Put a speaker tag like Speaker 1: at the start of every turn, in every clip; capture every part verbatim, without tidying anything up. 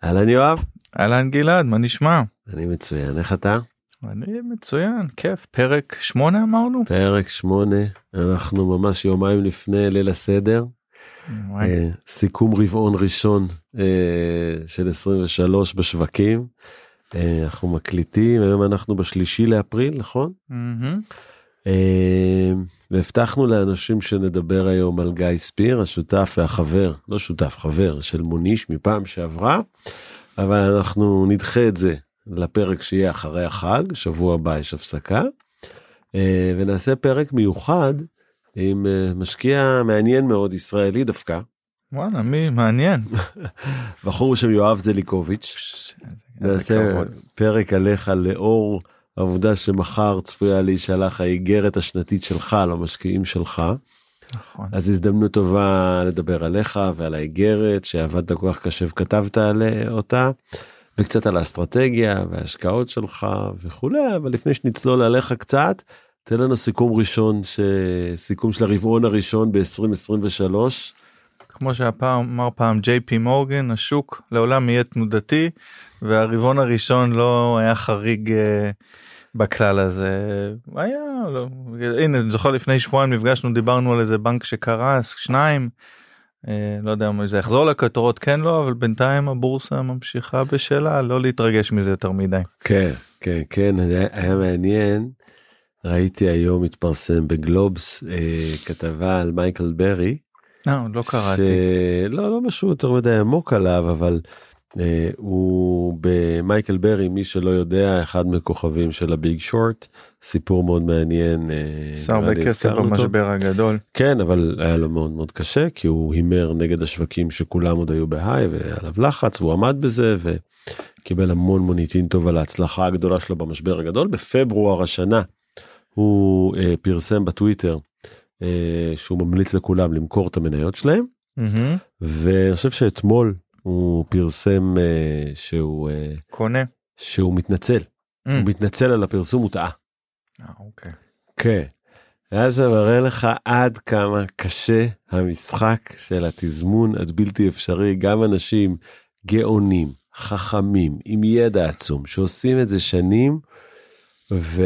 Speaker 1: אהלן יואב.
Speaker 2: אהלן גלעד, מה נשמע?
Speaker 1: אני מצוין, איך אתה?
Speaker 2: אני מצוין, כיף. פרק שמונה אמרנו?
Speaker 1: פרק שמונה, אנחנו ממש יומיים לפני ליל הסדר. אה, סיכום רבעון ראשון אה, של עשרים ושלוש בשווקים. אה, אנחנו מקליטים, היום אנחנו בשלישי לאפריל, נכון?
Speaker 2: Mm-hmm.
Speaker 1: אה, והבטחנו לאנשים שנדבר היום על גיא ספיר, השותף והחבר, לא שותף, חבר של מוניש מפעם שעברה, אבל אנחנו נדחה את זה לפרק שיהיה אחרי החג, שבוע הבא יש הפסקה, ונעשה פרק מיוחד עם משקיע מעניין מאוד, ישראלי דווקא.
Speaker 2: וואלה, מי מעניין?
Speaker 1: בחור שם יואב זליקוביץ'. נעשה פרק עליך לאור העובדה שמחר צפויה להישלח האיגרת השנתית שלך למשקיעים שלך. נכון. אז הזדמנות טובה לדבר עליך ועל האיגרת שעבדת כל כך קשה וכתבת עליה אותה, וקצת על האסטרטגיה וההשקעות שלך וכולי, אבל לפני שנצלול עליך קצת, תן לנו סיכום ראשון, סיכום של הרבעון הראשון ב-עשרים עשרים ושלוש.
Speaker 2: כמו שהפעם אמר פעם ג'יי פי מורגן, השוק לעולם יהיה תנודתי, והרבעון הראשון לא היה חריג בכלל הזה. היה, לא, הנה, אני זוכר לפני שבועיים נפגשנו, דיברנו על איזה בנק שקרס, שניים, לא יודע אם זה יחזור לכותרות, כן לא, אבל בינתיים הבורסה ממשיכה בשלה, לא להתרגש מזה יותר מדי.
Speaker 1: כן, כן, כן, היה מעניין. ראיתי היום התפרסם בגלובס כתבה על מייקל ברי.
Speaker 2: לא, לא קראתי.
Speaker 1: לא, לא משהו יותר מדי עמוק עליו, אבל הוא במייקל ברי, מי שלא יודע, אחד מכוכבים של הביג שורט, סיפור מאוד מעניין.
Speaker 2: עשה הרבה כסף במשבר הגדול.
Speaker 1: כן, אבל היה לו מאוד מאוד קשה, כי הוא הימר נגד השווקים שכולם עוד היו בהיי, ועליו לחץ, והוא עמד בזה, וקיבל המון מוניטין טוב על ההצלחה הגדולה שלו במשבר הגדול. בפברואר השנה, הוא פרסם בטוויטר, שהוא ממליץ לכולם למכור את המניות שלהם, ואני חושב שאתמול, הוא פרסם uh, שהוא uh,
Speaker 2: קונה,
Speaker 1: שהוא מתנצל, mm. הוא מתנצל על הפרסום, הוא טעה.
Speaker 2: אה, אוקיי.
Speaker 1: כן. אז זה מראה לך עד כמה קשה המשחק של התזמון עד בלתי אפשרי, גם אנשים גאונים, חכמים, עם ידע עצום, שעושים את זה שנים, ו,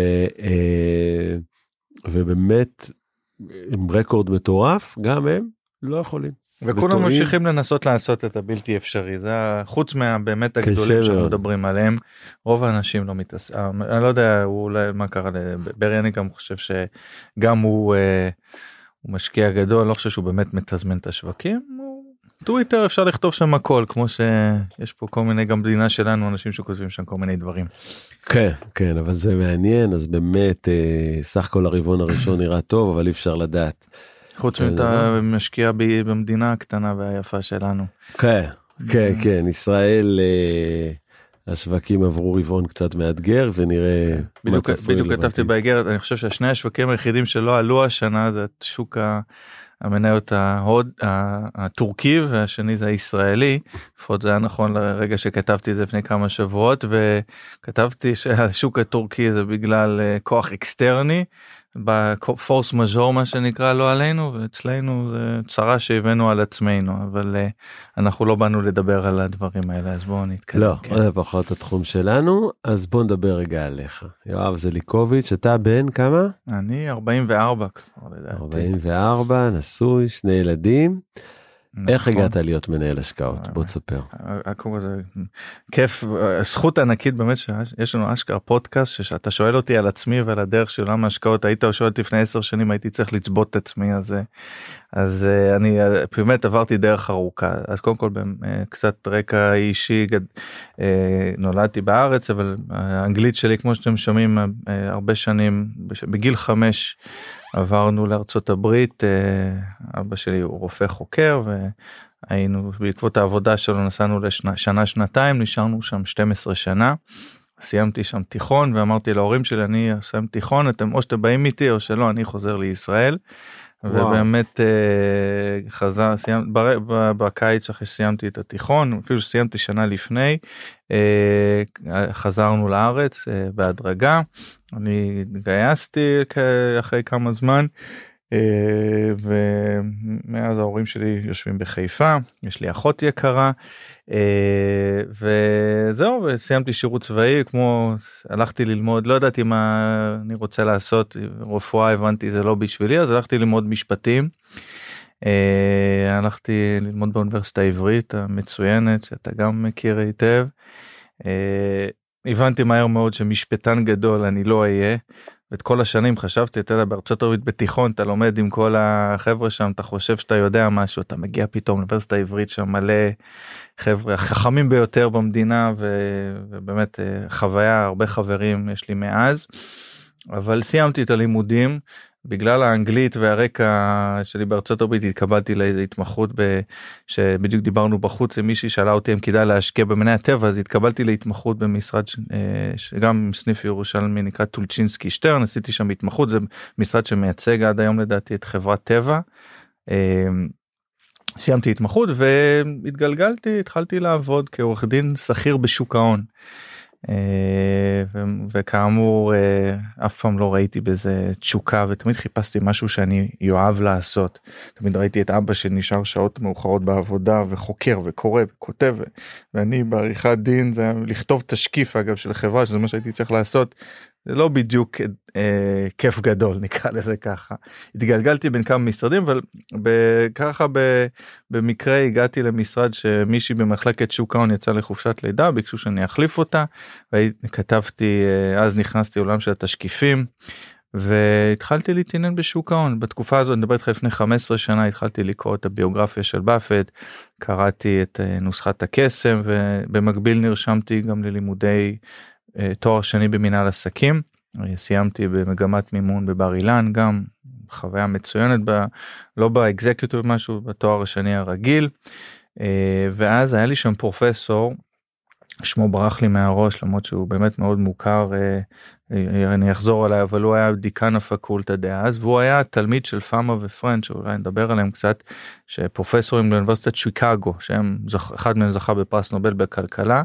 Speaker 1: uh, ובאמת עם רקורד מטורף, גם הם לא יכולים.
Speaker 2: וכולם ממשיכים לנסות לעשות את הבלתי אפשרי, זה חוץ מהבאמת הגדולים שאנחנו מדברים עליהם, רוב האנשים לא מתעסקים, אני לא יודע אולי מה קרה לברי, אני גם חושב שגם הוא, הוא משקיע גדול, לא חושב שהוא באמת מתזמן את השווקים, טוויטר אפשר לכתוב שם הכל, כמו שיש פה כל מיני, גם מדינה שלנו, אנשים שכותבים שם כל מיני דברים.
Speaker 1: כן, כן, אבל זה מעניין, אז באמת, סך כל הרבעון הראשון נראה טוב, אבל אי אפשר לדעת.
Speaker 2: חוץ שאתה משקיע במדינה הקטנה והיפה שלנו.
Speaker 1: כן, כן, כן, ישראל, השווקים עברו רבעון קצת מאתגר, ונראה מה צפוי.
Speaker 2: בדיוק כתבתי באיגרת, אני חושב שהשני השווקים היחידים שלא עלו השנה, זה שוק המניות ההוד, הטורקי, והשני זה הישראלי, לפחות זה היה נכון לרגע שכתבתי את זה לפני כמה שבועות, וכתבתי שהשוק הטורקי זה בגלל כוח אקסטרני, בפורס מז'ור מה שנקרא לא עלינו, ואצלנו זה צרה שהבאנו על עצמנו, אבל uh, אנחנו לא באנו לדבר על הדברים האלה, אז בואו נתקדם.
Speaker 1: לא,
Speaker 2: כן.
Speaker 1: זה פחות התחום שלנו, אז בואו נדבר רגע עליך. יואב זליקוביץ', אתה בן כמה?
Speaker 2: אני ארבעים וארבע כבר לדעתי.
Speaker 1: ארבעים וארבע, נשוי, שני ילדים. נכון. איך הגעת להיות מנהל השקעות? בוא תספר.
Speaker 2: זה כיף, זכות ענקית באמת שיש לנו אשכרה פודקאסט, שאתה שואל אותי על עצמי ועל הדרך של עולם ההשקעות, היית שואל אותי לפני עשר שנים, הייתי צריך לצבות את עצמי, אז, אז אני באמת עברתי דרך ארוכה, אז קודם כל קצת רקע אישי, נולדתי בארץ, אבל האנגלית שלי כמו שאתם שומעים הרבה שנים, בגיל חמש, עברנו לארצות הברית, אבא שלי הוא רופא חוקר, והיינו, בעקבות העבודה שלו נסענו לשנה, שנתיים, נשארנו שם שתים עשרה שנה, סיימתי שם תיכון, ואמרתי להורים שלי, אני אסיים תיכון, אתם או שאתם באים איתי, או שלא, אני חוזר לישראל, ובאמת חזר, סיימת, בקיץ אחרי שסיימתי את התיכון, אפילו שסיימתי שנה לפני, חזרנו לארץ בהדרגה, אני גייסתי אחרי כמה זמן, ומאז ההורים שלי יושבים בחיפה, יש לי אחות יקרה, וזהו, וסיימתי שירות צבאי, כמו הלכתי ללמוד, לא ידעתי מה אני רוצה לעשות, רפואה הבנתי זה לא בשבילי, אז הלכתי ללמוד משפטים, הלכתי ללמוד באוניברסיטה העברית המצוינת, שאתה גם מכיר היטב, הבנתי מהר מאוד שמשפטן גדול אני לא אהיה, ואת כל השנים חשבתי, אתה יודע, בארצות הברית בתיכון, אתה לומד עם כל החבר'ה שם, אתה חושב שאתה יודע משהו, אתה מגיע פתאום לאוניברסיטה העברית שם מלא חבר'ה, החכמים ביותר במדינה, ובאמת חוויה, הרבה חברים יש לי מאז, אבל סיימתי את הלימודים, בגלל האנגלית והרקע שלי בארצות הברית התקבלתי לאיזו התמחות ב... שבדיוק דיברנו בחוץ, מישהי שאלה אותי אם כדאי להשקיע במנהי הטבע, אז התקבלתי להתמחות במשרד שגם סניף ירושלמי נקרא טולצ'ינסקי שטרן, עשיתי שם התמחות, זה משרד שמייצג עד היום לדעתי את חברת טבע, סיימתי התמחות והתגלגלתי, התחלתי לעבוד כעורך דין שכיר בשוק ההון. וכאמור אף פעם לא ראיתי בזה תשוקה, ותמיד חיפשתי משהו שאני יאהב לעשות. תמיד ראיתי את אבא שנשאר שעות מאוחרות בעבודה וחוקר וקורא וכותב, ואני בעריכת דין זה לכתוב תשקיף אגב של חברה, שזה מה שהייתי צריך לעשות. זה לא בדיוק אה, כיף גדול, נקרא לזה ככה. התגלגלתי בין כמה משרדים, אבל ככה ב, במקרה הגעתי למשרד שמישהי במחלקת שוק ההון יצא לחופשת לידה, ביקשו שאני אחליף אותה, וכתבתי, אה, אז נכנסתי לעולם של התשקיפים, והתחלתי להתעניין בשוק ההון. בתקופה הזאת, אני מדבר איתך לפני חמש עשרה שנה, התחלתי לקרוא את הביוגרפיה של באפט, קראתי את אה, נוסחת הקסם, ובמקביל נרשמתי גם ללימודי תואר שני במנהל עסקים, סיימתי במגמת מימון בבר אילן, גם חוויה מצוינת, ב, לא באקזקיוטיב משהו, בתואר השני הרגיל, ואז היה לי שם פרופסור, שמו ברח לי מהראש, למרות שהוא באמת מאוד מוכר, אני אחזור עליי, אבל הוא היה דיקן הפקולטה דאז, והוא היה תלמיד של פאמה ופרנץ', שאולי נדבר עליהם קצת, שפרופסורים באוניברסיטת שיקגו, שהם, אחד מהם זכה בפרס נובל בכלכלה,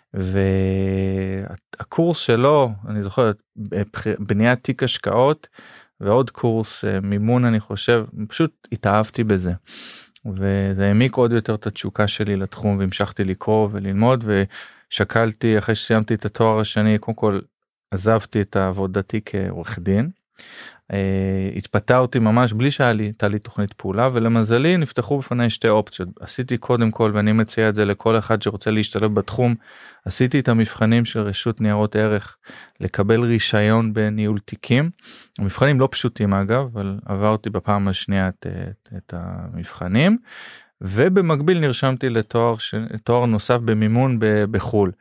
Speaker 2: והקורס שלו, אני זוכר, בניית תיק השקעות, ועוד קורס מימון, אני חושב, פשוט התאהבתי בזה. וזה העמיק עוד יותר את התשוקה שלי לתחום, והמשכתי לקרוא וללמוד, ושקלתי, אחרי שסיימתי את התואר השני, קודם כל עזבתי את עבודתי כעורך דין, התפטרתי ממש בלי שהיה לי, הייתה לי תוכנית פעולה, ולמזלי נפתחו בפני שתי אופציות. עשיתי קודם כל, ואני מציע את זה לכל אחד שרוצה להשתלב בתחום, עשיתי את המבחנים של רשות ניירות ערך, לקבל רישיון בניהול תיקים, המבחנים לא פשוטים אגב, אבל עברתי בפעם השנייה את, את, את המבחנים, ובמקביל נרשמתי לתואר, לתואר נוסף במימון בחול,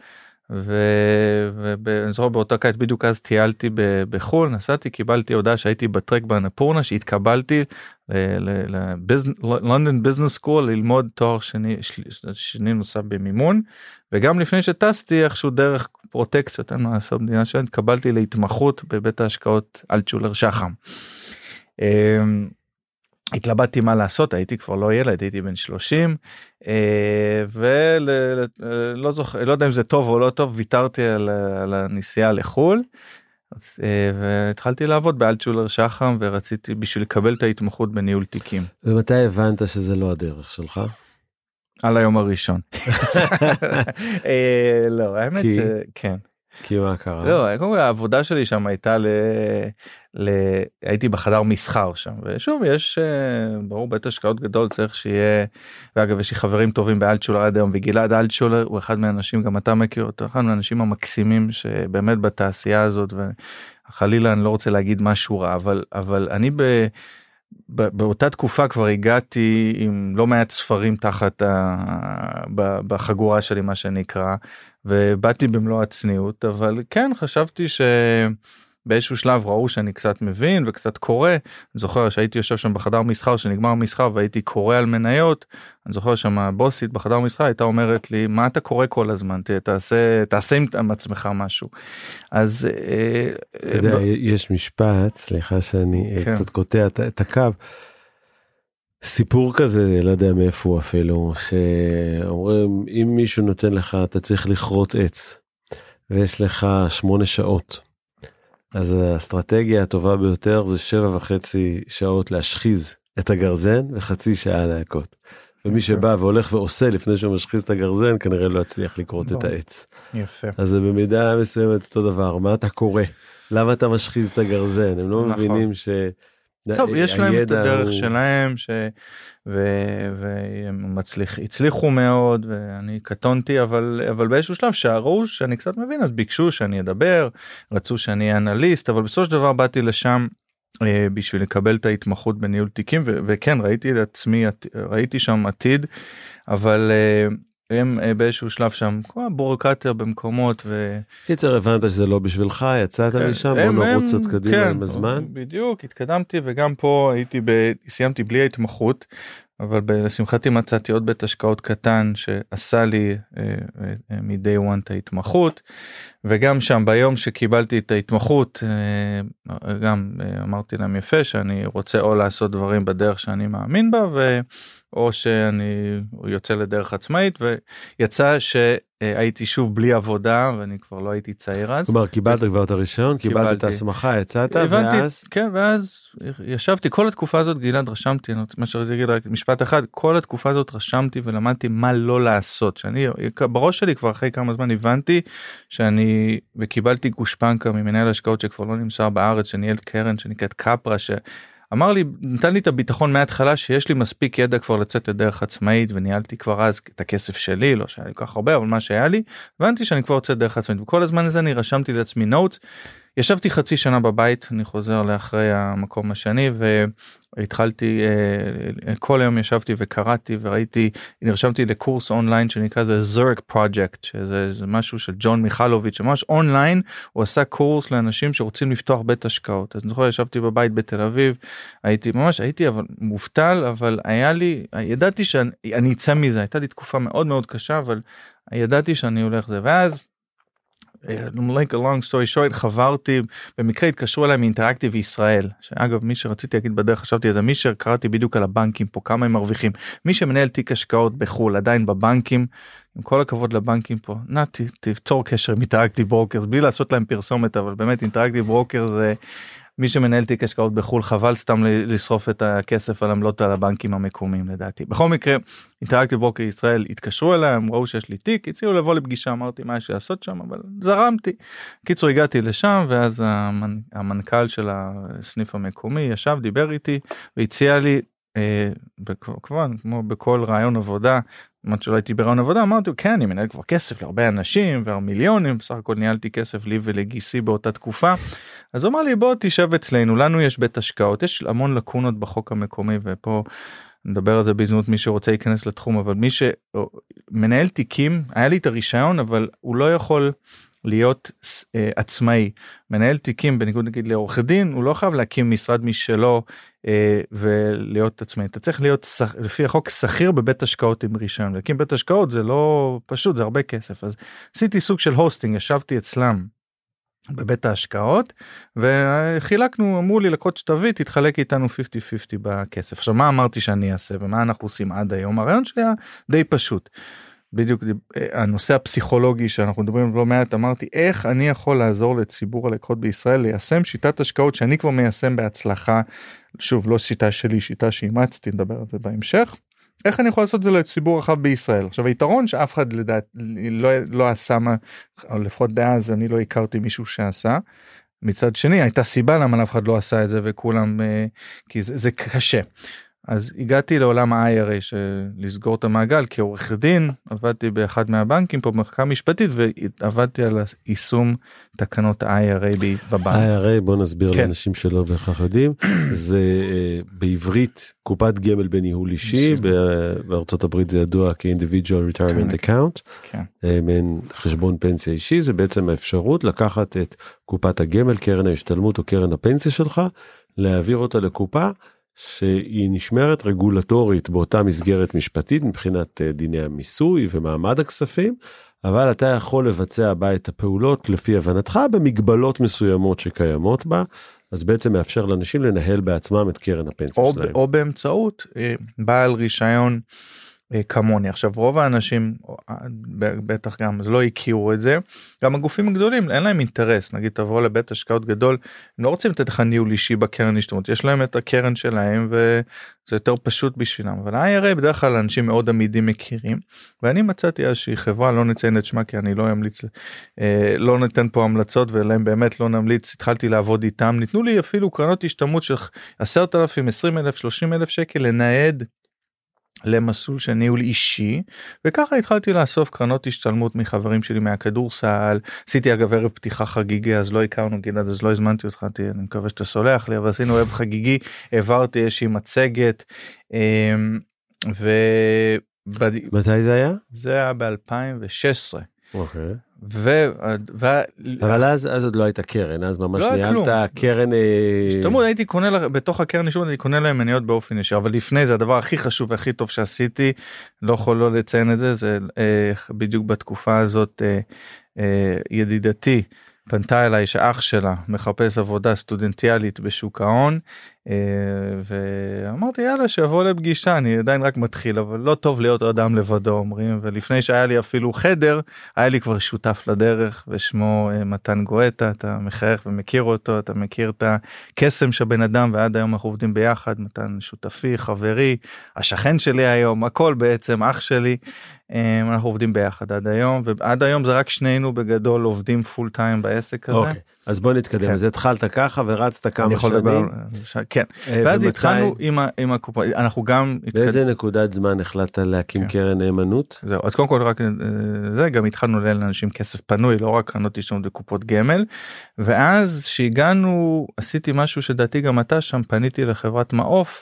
Speaker 2: ואני זוכר באותה קיץ בדיוק אז טיילתי בחול, נסעתי, קיבלתי הודעה שהייתי בטרק באנפורנה, שהתקבלתי ללונדון ביזנס סקול ללמוד תואר שני, שני נוסף במימון, וגם לפני שטסתי איכשהו דרך פרוטקציות, אין מה לעשות במדינה שלנו, התקבלתי להתמחות בבית ההשקעות אלטשולר שחם. התלבטתי מה לעשות, הייתי כבר לא ילד, הייתי בן שלושים, ולא זוכר, לא יודע אם זה טוב או לא טוב, ויתרתי על, על הנסיעה לחול, והתחלתי לעבוד באלטשולר שחם, ורציתי בשביל לקבל את ההתמחות בניהול תיקים.
Speaker 1: ומתי הבנת שזה לא הדרך שלך?
Speaker 2: על היום הראשון. לא, האמת זה, כן.
Speaker 1: כי מה קרה?
Speaker 2: לא, קודם כל העבודה שלי שם הייתה ל... ל... הייתי בחדר מסחר שם, ושוב יש, ברור, בית השקעות גדול צריך שיהיה, ואגב יש לי חברים טובים באלטשולר עד היום, וגלעד אלטשולר הוא אחד מהאנשים, גם אתה מכיר אותו, אחד מהאנשים המקסימים שבאמת בתעשייה הזאת, וחלילה אני לא רוצה להגיד משהו רע, אבל, אבל אני ב... באותה תקופה כבר הגעתי עם לא מעט ספרים תחת ה... בחגורה שלי מה שנקרא, ובאתי במלוא הצניעות, אבל כן חשבתי שבאיזשהו שלב ראו שאני קצת מבין וקצת קורא. אני זוכר שהייתי יושב שם בחדר מסחר, שנגמר מסחר והייתי קורא על מניות, אני זוכר שם הבוסית בחדר מסחר הייתה אומרת לי, מה אתה קורא כל הזמן? תעשה, תעשה עם עצמך משהו. אז
Speaker 1: אתה יודע, יש משפט, סליחה שאני קצת קוטע את הקו, סיפור כזה, לא יודע מאיפה הוא אפילו, שאומרים, אם מישהו נותן לך, אתה צריך לכרות עץ, ויש לך שמונה שעות, אז האסטרטגיה הטובה ביותר זה שבע וחצי שעות להשחיז את הגרזן וחצי שעה להכות. ומי שבא והולך ועושה לפני שהוא משחיז את הגרזן, כנראה לא יצליח לקרות את העץ.
Speaker 2: יפה.
Speaker 1: אז זה במידה מסוימת אותו דבר. מה אתה קורא? למה אתה משחיז את הגרזן? הם לא מבינים ש...
Speaker 2: טוב, יש להם את הדרך שלהם, והם הצליחו מאוד, ואני קטונתי, אבל באיזשהו שלב שערו שאני קצת מבין, אז ביקשו שאני אדבר, רצו שאני אהיה אנליסט, אבל בסופו של דבר באתי לשם, בשביל לקבל את ההתמחות בניהול תיקים, וכן, ראיתי לעצמי, ראיתי שם עתיד, אבל הם באיזשהו שלב שם, כמו בורוקרטיה במקומות, ו...
Speaker 1: קיצר, הבנת שזה לא בשבילך, יצאת משם, בוא נרוץ עוד קדימה עם הזמן.
Speaker 2: בדיוק, התקדמתי, וגם פה הייתי, סיימתי בלי ההתמחות, אבל לשמחתי מצאתי עוד בית השקעות קטן שעשה לי מ-day one את ההתמחות, וגם שם ביום שקיבלתי את ההתמחות, גם אמרתי להם יפה שאני רוצה או לעשות דברים בדרך שאני מאמין בה, ו... או שאני יוצא לדרך עצמאית, ויצא שהייתי שוב בלי עבודה, ואני כבר לא הייתי צעיר אז.
Speaker 1: כלומר, קיבלת כבר את הרישיון, קיבלת את ההסמכה, יצאת, ואז...
Speaker 2: כן, ואז ישבתי, כל התקופה הזאת, גלעד, רשמתי, מה שרציתי להגיד רק משפט אחד, כל התקופה הזאת רשמתי ולמדתי מה לא לעשות, שאני, בראש שלי כבר אחרי כמה זמן הבנתי, שאני, וקיבלתי גושפנקה ממנהל השקעות שכבר לא נמסר בארץ, שניהל קרן, שנקראת קפרה, ש... אמר לי, נתן לי את הביטחון מההתחלה שיש לי מספיק ידע כבר לצאת לדרך עצמאית, וניהלתי כבר אז את הכסף שלי, לא שהיה לי כל כך הרבה, אבל מה שהיה לי, הבנתי שאני כבר יוצא דרך עצמאית, וכל הזמן הזה אני רשמתי לעצמי נוטס, ישבתי חצי שנה בבית, אני חוזר לאחרי המקום השני, והתחלתי, כל היום ישבתי וקראתי, וראיתי, נרשמתי לקורס אונליין, שנקרא זה זרק פרויקט, שזה משהו של ג'ון מיכלוביץ', שממש אונליין, הוא עשה קורס לאנשים שרוצים לפתוח בית השקעות, אז נכון, ישבתי בבית בתל אביב, הייתי, ממש הייתי אבל מובטל, אבל היה לי, ידעתי שאני אצא מזה, הייתה לי תקופה מאוד מאוד קשה, אבל ידעתי שאני הולך זה, ואז, like a long story short, חברתי, במקרה התקשרו אליי מאינטראקטיב ישראל, שאגב מי שרציתי להגיד בדרך, חשבתי איזה מישר, קראתי בדיוק על הבנקים פה, כמה הם מרוויחים, מי שמנהל תיק השקעות בחול, עדיין בבנקים, עם כל הכבוד לבנקים פה, נע, תפצור קשר עם אינטראקטיב ברוקרס, בלי לעשות להם פרסומת, אבל באמת אינטראקטיב ברוקרס זה, מי שמנהל תיק השקעות בחול, חבל סתם לשרוף את הכסף על עמלות על הבנקים המקומיים לדעתי. בכל מקרה, אינטראקטיב ברוקר ישראל התקשרו אליי, הם ראו שיש לי תיק, הציעו לבוא לפגישה, אמרתי מה יש לעשות שם, אבל זרמתי. קיצור, הגעתי לשם, ואז המנ... המנכ"ל של הסניף המקומי ישב, דיבר איתי, והציע לי, אה, בכבון, כמו בכל רעיון עבודה, אמרת שלא הייתי ברעיון עבודה, אמרתי, כן, אני מנהל כבר כסף להרבה אנשים, והמיליונים, בסך הכל ניהלתי כסף לי ולגיסי באותה תקופה, אז הוא אמר לי, בוא תשב אצלנו, לנו יש בית השקעות, יש המון לקונות בחוק המקומי, ופה נדבר על זה בהזדמנות מי שרוצה להיכנס לתחום, אבל מי שמנהל תיקים, היה לי את הרישיון, אבל הוא לא יכול להיות uh, עצמאי, מנהל תיקים בניגוד נגיד לעורך דין, הוא לא חייב להקים משרד משלו uh, ולהיות עצמאי, אתה צריך להיות לפי החוק שכיר בבית השקעות עם רישיון, להקים בית השקעות זה לא פשוט, זה הרבה כסף, אז עשיתי סוג של הוסטינג, ישבתי אצלם בבית ההשקעות, וחילקנו, אמרו לי לקוד שתביא, תתחלק איתנו חמישים חמישים בכסף, עכשיו מה אמרתי שאני אעשה, ומה אנחנו עושים עד היום, הרעיון שלי היה די פשוט, בדיוק הנושא הפסיכולוגי שאנחנו מדברים לא מעט, אמרתי איך אני יכול לעזור לציבור הלקוחות בישראל ליישם שיטת השקעות שאני כבר מיישם בהצלחה, שוב לא שיטה שלי, שיטה שאימצתי, נדבר על זה בהמשך, איך אני יכול לעשות את זה לציבור רחב בישראל. עכשיו היתרון שאף אחד לדעת לא, לא עשה, או לפחות דאז אני לא הכרתי מישהו שעשה, מצד שני הייתה סיבה למה אף אחד לא עשה את זה וכולם, כי זה, זה קשה. אז הגעתי לעולם ה-איי אר איי, לסגור את המעגל, כעורך דין, עבדתי באחד מהבנקים פה במחקר משפטית, ועבדתי על יישום תקנות ה-איי אר איי בבנק.
Speaker 1: איי אר איי, בוא נסביר כן. לאנשים שלא בהכרח יודעים, זה בעברית קופת גמל בניהול אישי, בארצות הברית זה ידוע כ-individual retirement account, כן. מעין חשבון פנסיה אישי, זה בעצם האפשרות לקחת את קופת הגמל, קרן ההשתלמות או קרן הפנסיה שלך, להעביר אותה לקופה, שהיא נשמרת רגולטורית באותה מסגרת משפטית מבחינת דיני המיסוי ומעמד הכספים, אבל אתה יכול לבצע בה את הפעולות לפי הבנתך במגבלות מסוימות שקיימות בה, אז בעצם מאפשר לאנשים לנהל בעצמם את קרן הפנסיה
Speaker 2: או,
Speaker 1: שלהם.
Speaker 2: או באמצעות בעל רישיון כמוני. עכשיו רוב האנשים בטח גם אז לא הכירו את זה, גם הגופים הגדולים אין להם אינטרס, נגיד תבוא לבית השקעות גדול, הם לא רוצים לתת לך ניהול אישי בקרן השתלמות, יש להם את הקרן שלהם וזה יותר פשוט בשבילם, אבל ה-איי אר איי בדרך כלל אנשים מאוד עמידים מכירים, ואני מצאתי איזושהי חברה, לא נציין את שמה כי אני לא אמליץ, לא ניתן פה המלצות ולהם באמת לא נמליץ, התחלתי לעבוד איתם, ניתנו לי אפילו קרנות השתלמות של עשרת אלפים, עשרים אלף, שלושים אלף שקל לנהד למסלול של ניהול אישי, וככה התחלתי לאסוף קרנות השתלמות מחברים שלי מהכדורסל, עשיתי אגב ערב פתיחה חגיגי, אז לא הכרנו גלעד, אז לא הזמנתי אותך, אני מקווה שאתה סולח לי, אבל עשינו ערב חגיגי, העברתי איזושהי מצגת, ו...
Speaker 1: מתי זה היה?
Speaker 2: זה היה ב-אלפיים ושש עשרה.
Speaker 1: אוקיי.
Speaker 2: ו... ו...
Speaker 1: אבל אז, אז עוד לא הייתה קרן, אז ממש
Speaker 2: לא
Speaker 1: ניהלת קרן...
Speaker 2: השתלמות, הייתי קונה, לה, בתוך הקרן השתלמות, אני קונה להם מניות באופן ישיר, אבל לפני זה הדבר הכי חשוב והכי טוב שעשיתי, לא יכול לא לציין את זה, זה אה, בדיוק בתקופה הזאת, אה, אה, ידידתי, פנתה אליי שאח שלה מחפש עבודה סטודנטיאלית בשוק ההון, ואמרתי יאללה שיבוא לפגישה, אני עדיין רק מתחיל, אבל לא טוב להיות אדם לבדו אומרים, ולפני שהיה לי אפילו חדר, היה לי כבר שותף לדרך, ושמו מתן גואטה, אתה מחייך ומכיר אותו, אתה מכיר את הקסם שבן אדם, ועד היום אנחנו עובדים ביחד, מתן שותפי, חברי, השכן שלי היום, הכל בעצם, אח שלי, אנחנו עובדים ביחד עד היום, ועד היום זה רק שנינו בגדול עובדים פול טיים בעסק הזה.
Speaker 1: אוקיי, אז בוא נתקדם, אז התחלת ככה ורצת כמה שנים.
Speaker 2: כן, ואז התחלנו עם הקופה, אנחנו גם...
Speaker 1: באיזה נקודת זמן החלטת להקים קרן נאמנות?
Speaker 2: זהו, אז קודם כל רק זה, גם התחלנו לאלה לאנשים כסף פנוי, לא רק קרנות השתלמות וקופות גמל, ואז שהגענו, עשיתי משהו שדעתי גם אתה שם, פניתי לחברת מעוף,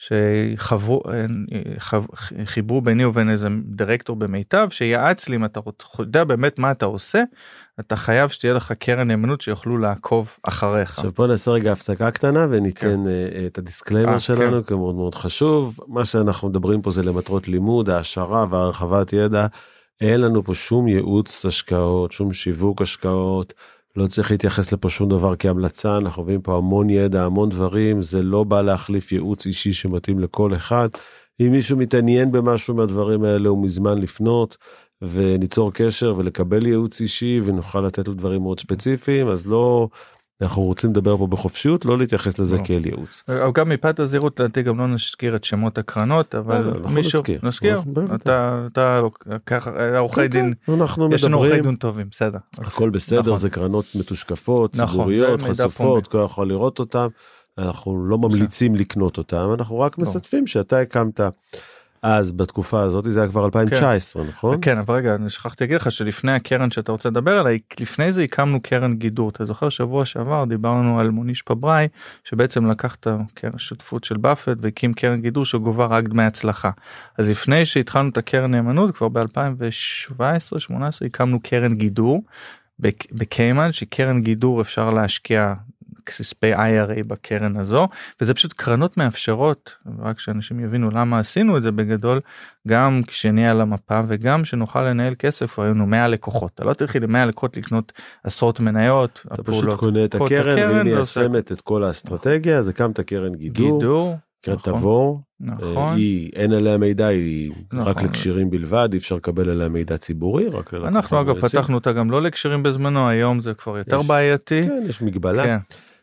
Speaker 2: שחיברו ביני ובין איזה דירקטור במיטב, שיעץ לי אם אתה יודע באמת מה אתה עושה, אתה חייב שתהיה לך קרן נאמנות שיוכלו לעקוב אחריך.
Speaker 1: עכשיו פה נעשה רגע הפסקה קטנה וניתן כן. את הדיסקליימר 아, שלנו, כן. כמאוד מאוד חשוב. מה שאנחנו מדברים פה זה למטרות לימוד, העשרה והרחבת ידע. אין לנו פה שום ייעוץ השקעות, שום שיווק השקעות, לא צריך להתייחס לפה שום דבר כהמלצה, אנחנו רואים פה המון ידע, המון דברים, זה לא בא להחליף ייעוץ אישי שמתאים לכל אחד. אם מישהו מתעניין במשהו מהדברים האלה, הוא מזמן לפנות, וניצור קשר ולקבל ייעוץ אישי ונוכל לתת לו דברים מאוד ספציפיים, אז לא, אנחנו רוצים לדבר פה בחופשיות, לא להתייחס לזה כאל ייעוץ.
Speaker 2: גם מפאת הזהירות, לדעתי גם לא נזכיר את שמות הקרנות, אבל מישהו, נזכיר, אתה לוקח, עורכי דין, יש לנו עורכי דין טובים, בסדר.
Speaker 1: הכל בסדר, זה קרנות מתושקפות, ציבוריות, חשופות, כל יכול לראות אותם, אנחנו לא ממליצים לקנות אותם, אנחנו רק מסתפים שאתה הקמת, אז בתקופה הזאת זה היה כבר אלפיים תשע עשרה, כן. נכון?
Speaker 2: כן, אבל רגע, אני שכחתי להגיד לך שלפני הקרן שאתה רוצה לדבר עליי, לפני זה הקמנו קרן גידור, אתה זוכר שבוע שעבר דיברנו על מוניש פבראי, שבעצם לקח את השותפות של באפט והקים קרן גידור שגובה רק דמי הצלחה. אז לפני שהתחלנו את הקרן נאמנות, כבר ב-אלפיים שבע עשרה שמונה עשרה הקמנו קרן גידור, בקיימן, שקרן גידור אפשר להשקיע כספי איי אר איי בקרן הזו, וזה פשוט קרנות מאפשרות, רק שאנשים יבינו למה עשינו את זה בגדול, גם כשנהיה על המפה, וגם שנוכל לנהל כסף, היינו מאה לקוחות, אתה לא תלכי ל-מאה לקוחות לקנות עשרות מניות,
Speaker 1: אתה פשוט קונה את הקרן, והיא מיישמת את כל האסטרטגיה, אז הקמת קרן גידור,
Speaker 2: גידור,
Speaker 1: קרן תבור,
Speaker 2: נכון.
Speaker 1: היא, אין עליה מידע, היא נכון. רק לקשירים בלבד, אי אפשר לקבל עליה מידע ציבורי, רק
Speaker 2: אנחנו אגב פתחנו אותה גם לא לקשירים בזמנו, היום זה כבר יותר
Speaker 1: יש,
Speaker 2: בעייתי.
Speaker 1: כן, יש מגבלה. כן.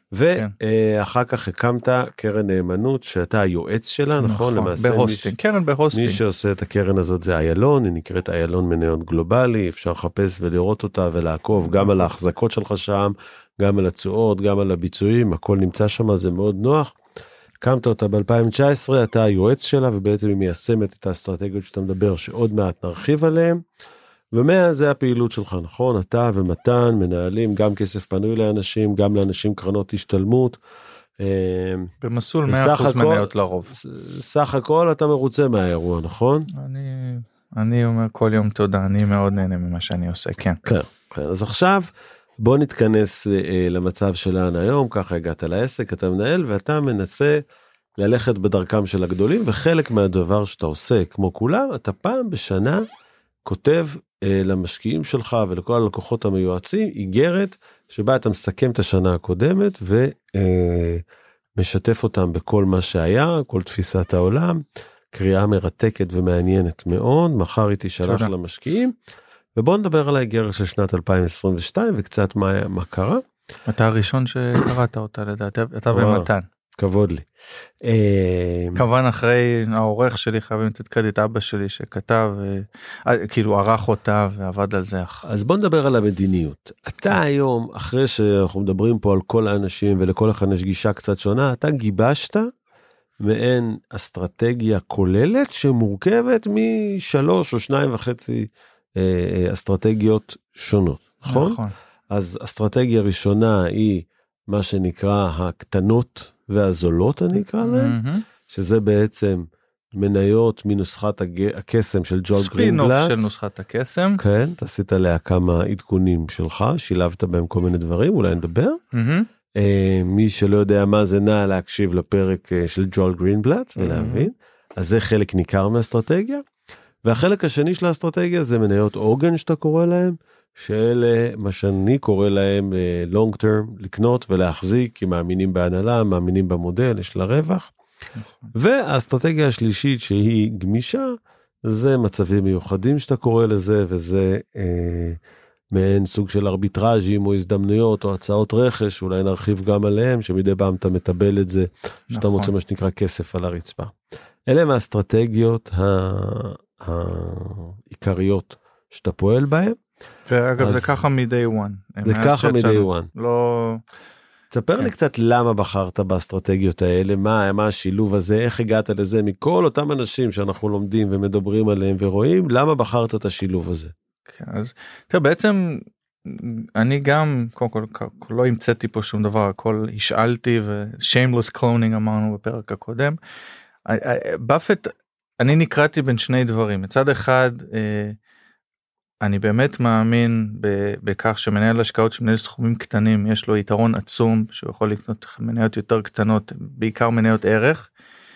Speaker 1: ואחר כך הקמת קרן נאמנות שאתה היועץ שלה, נכון?
Speaker 2: למעשה בהוסטינג, קרן בהוסטינג.
Speaker 1: מי שעושה את הקרן הזאת זה איילון, היא נקראת איילון מניות גלובלי, אפשר לחפש ולראות אותה ולעקוב גם על ההחזקות שלך שם, גם על התשואות, גם על הביצועים, הכל נמצא שם, זה מאוד נוח. הקמת אותה ב-אלפיים תשע עשרה, אתה היועץ שלה, ובעצם היא מיישמת את האסטרטגיות שאתה מדבר, שעוד מעט נרחיב עליהן. ומאה זה הפעילות שלך, נכון? אתה ומתן מנהלים גם כסף פנוי לאנשים, גם לאנשים קרנות השתלמות.
Speaker 2: במסלול מאה אחוז מניות לרוב.
Speaker 1: סך הכל אתה מרוצה מהאירוע, נכון?
Speaker 2: אני, אני אומר כל יום תודה, אני מאוד נהנה ממה שאני עושה, כן.
Speaker 1: כן, כן. אז עכשיו בוא נתכנס למצב שלנו היום, ככה הגעת לעסק, אתה מנהל ואתה מנסה ללכת בדרכם של הגדולים, וחלק מהדבר שאתה עושה, כמו כולם, אתה פעם בשנה כותב למשקיעים שלך ולכל הלקוחות המיועצים, איגרת שבה אתה מסכם את השנה הקודמת ומשתף אותם בכל מה שהיה, כל תפיסת העולם, קריאה מרתקת ומעניינת מאוד, מחר היא תשלח למשקיעים, ובואו נדבר על האיגרת של שנת אלפיים עשרים ושתיים, וקצת מה, מה קרה.
Speaker 2: אתה הראשון שקראת אותה לדעתי, אתה ומתן.
Speaker 1: כבוד לי.
Speaker 2: כמובן אחרי העורך שלי חייבים לתת קרדיט אבא שלי שכתב, כאילו ערך אותה ועבד על זה.
Speaker 1: אז בוא נדבר על המדיניות. אתה היום, אחרי שאנחנו מדברים פה על כל האנשים ולכל אחד יש גישה קצת שונה, אתה גיבשת מעין אסטרטגיה כוללת שמורכבת משלוש או שניים וחצי אסטרטגיות שונות, נכון? נכון. אז אסטרטגיה ראשונה היא מה שנקרא הקטנות והזולות אני אקרא להם, mm-hmm. שזה בעצם מניות מנוסחת הקסם של ג'ול גרינבלט.
Speaker 2: ספין-אוף של נוסחת הקסם.
Speaker 1: כן, אתה עשית עליה כמה עדכונים שלך, שילבת בהם כל מיני דברים, אולי נדבר. Mm-hmm. מי שלא יודע מה זה נע להקשיב לפרק של ג'ול גרינבלט ולהבין, mm-hmm. אז זה חלק ניכר מהאסטרטגיה. והחלק השני של האסטרטגיה זה מניות עוגן שאתה קורא להם, שאלה מה שאני קורא להם long term, לקנות ולהחזיק, כי מאמינים בהנהלה, מאמינים במודל, יש לה רווח. והאסטרטגיה השלישית שהיא גמישה, זה מצבים מיוחדים שאתה קורא לזה, וזה אה, מעין סוג של ארביטראז'ים או הזדמנויות או הצעות רכש, אולי נרחיב גם עליהם, שמדי פעם אתה מטבל את זה, שאתה מוצא מה שנקרא כסף על הרצפה. אלה הם האסטרטגיות העיקריות שאתה פועל בהן.
Speaker 2: ואגב זה ככה מ-day one.
Speaker 1: זה ככה מ-day one.
Speaker 2: לא...
Speaker 1: תספר לי קצת למה בחרת באסטרטגיות האלה, מה, מה השילוב הזה, איך הגעת לזה, מכל אותם אנשים שאנחנו לומדים ומדברים עליהם ורואים, למה בחרת את השילוב הזה?
Speaker 2: כן, אז תראה, בעצם אני גם, קודם כל, לא המצאתי פה שום דבר, הכל השאלתי ו-shameless cloning אמרנו בפרק הקודם. באפט, אני נקראתי בין שני דברים, מצד אחד, אני באמת מאמין בכך שמנהל השקעות שמנהל סכומים קטנים, יש לו יתרון עצום, שהוא יכול לקנות מניות יותר קטנות, בעיקר מניות ערך,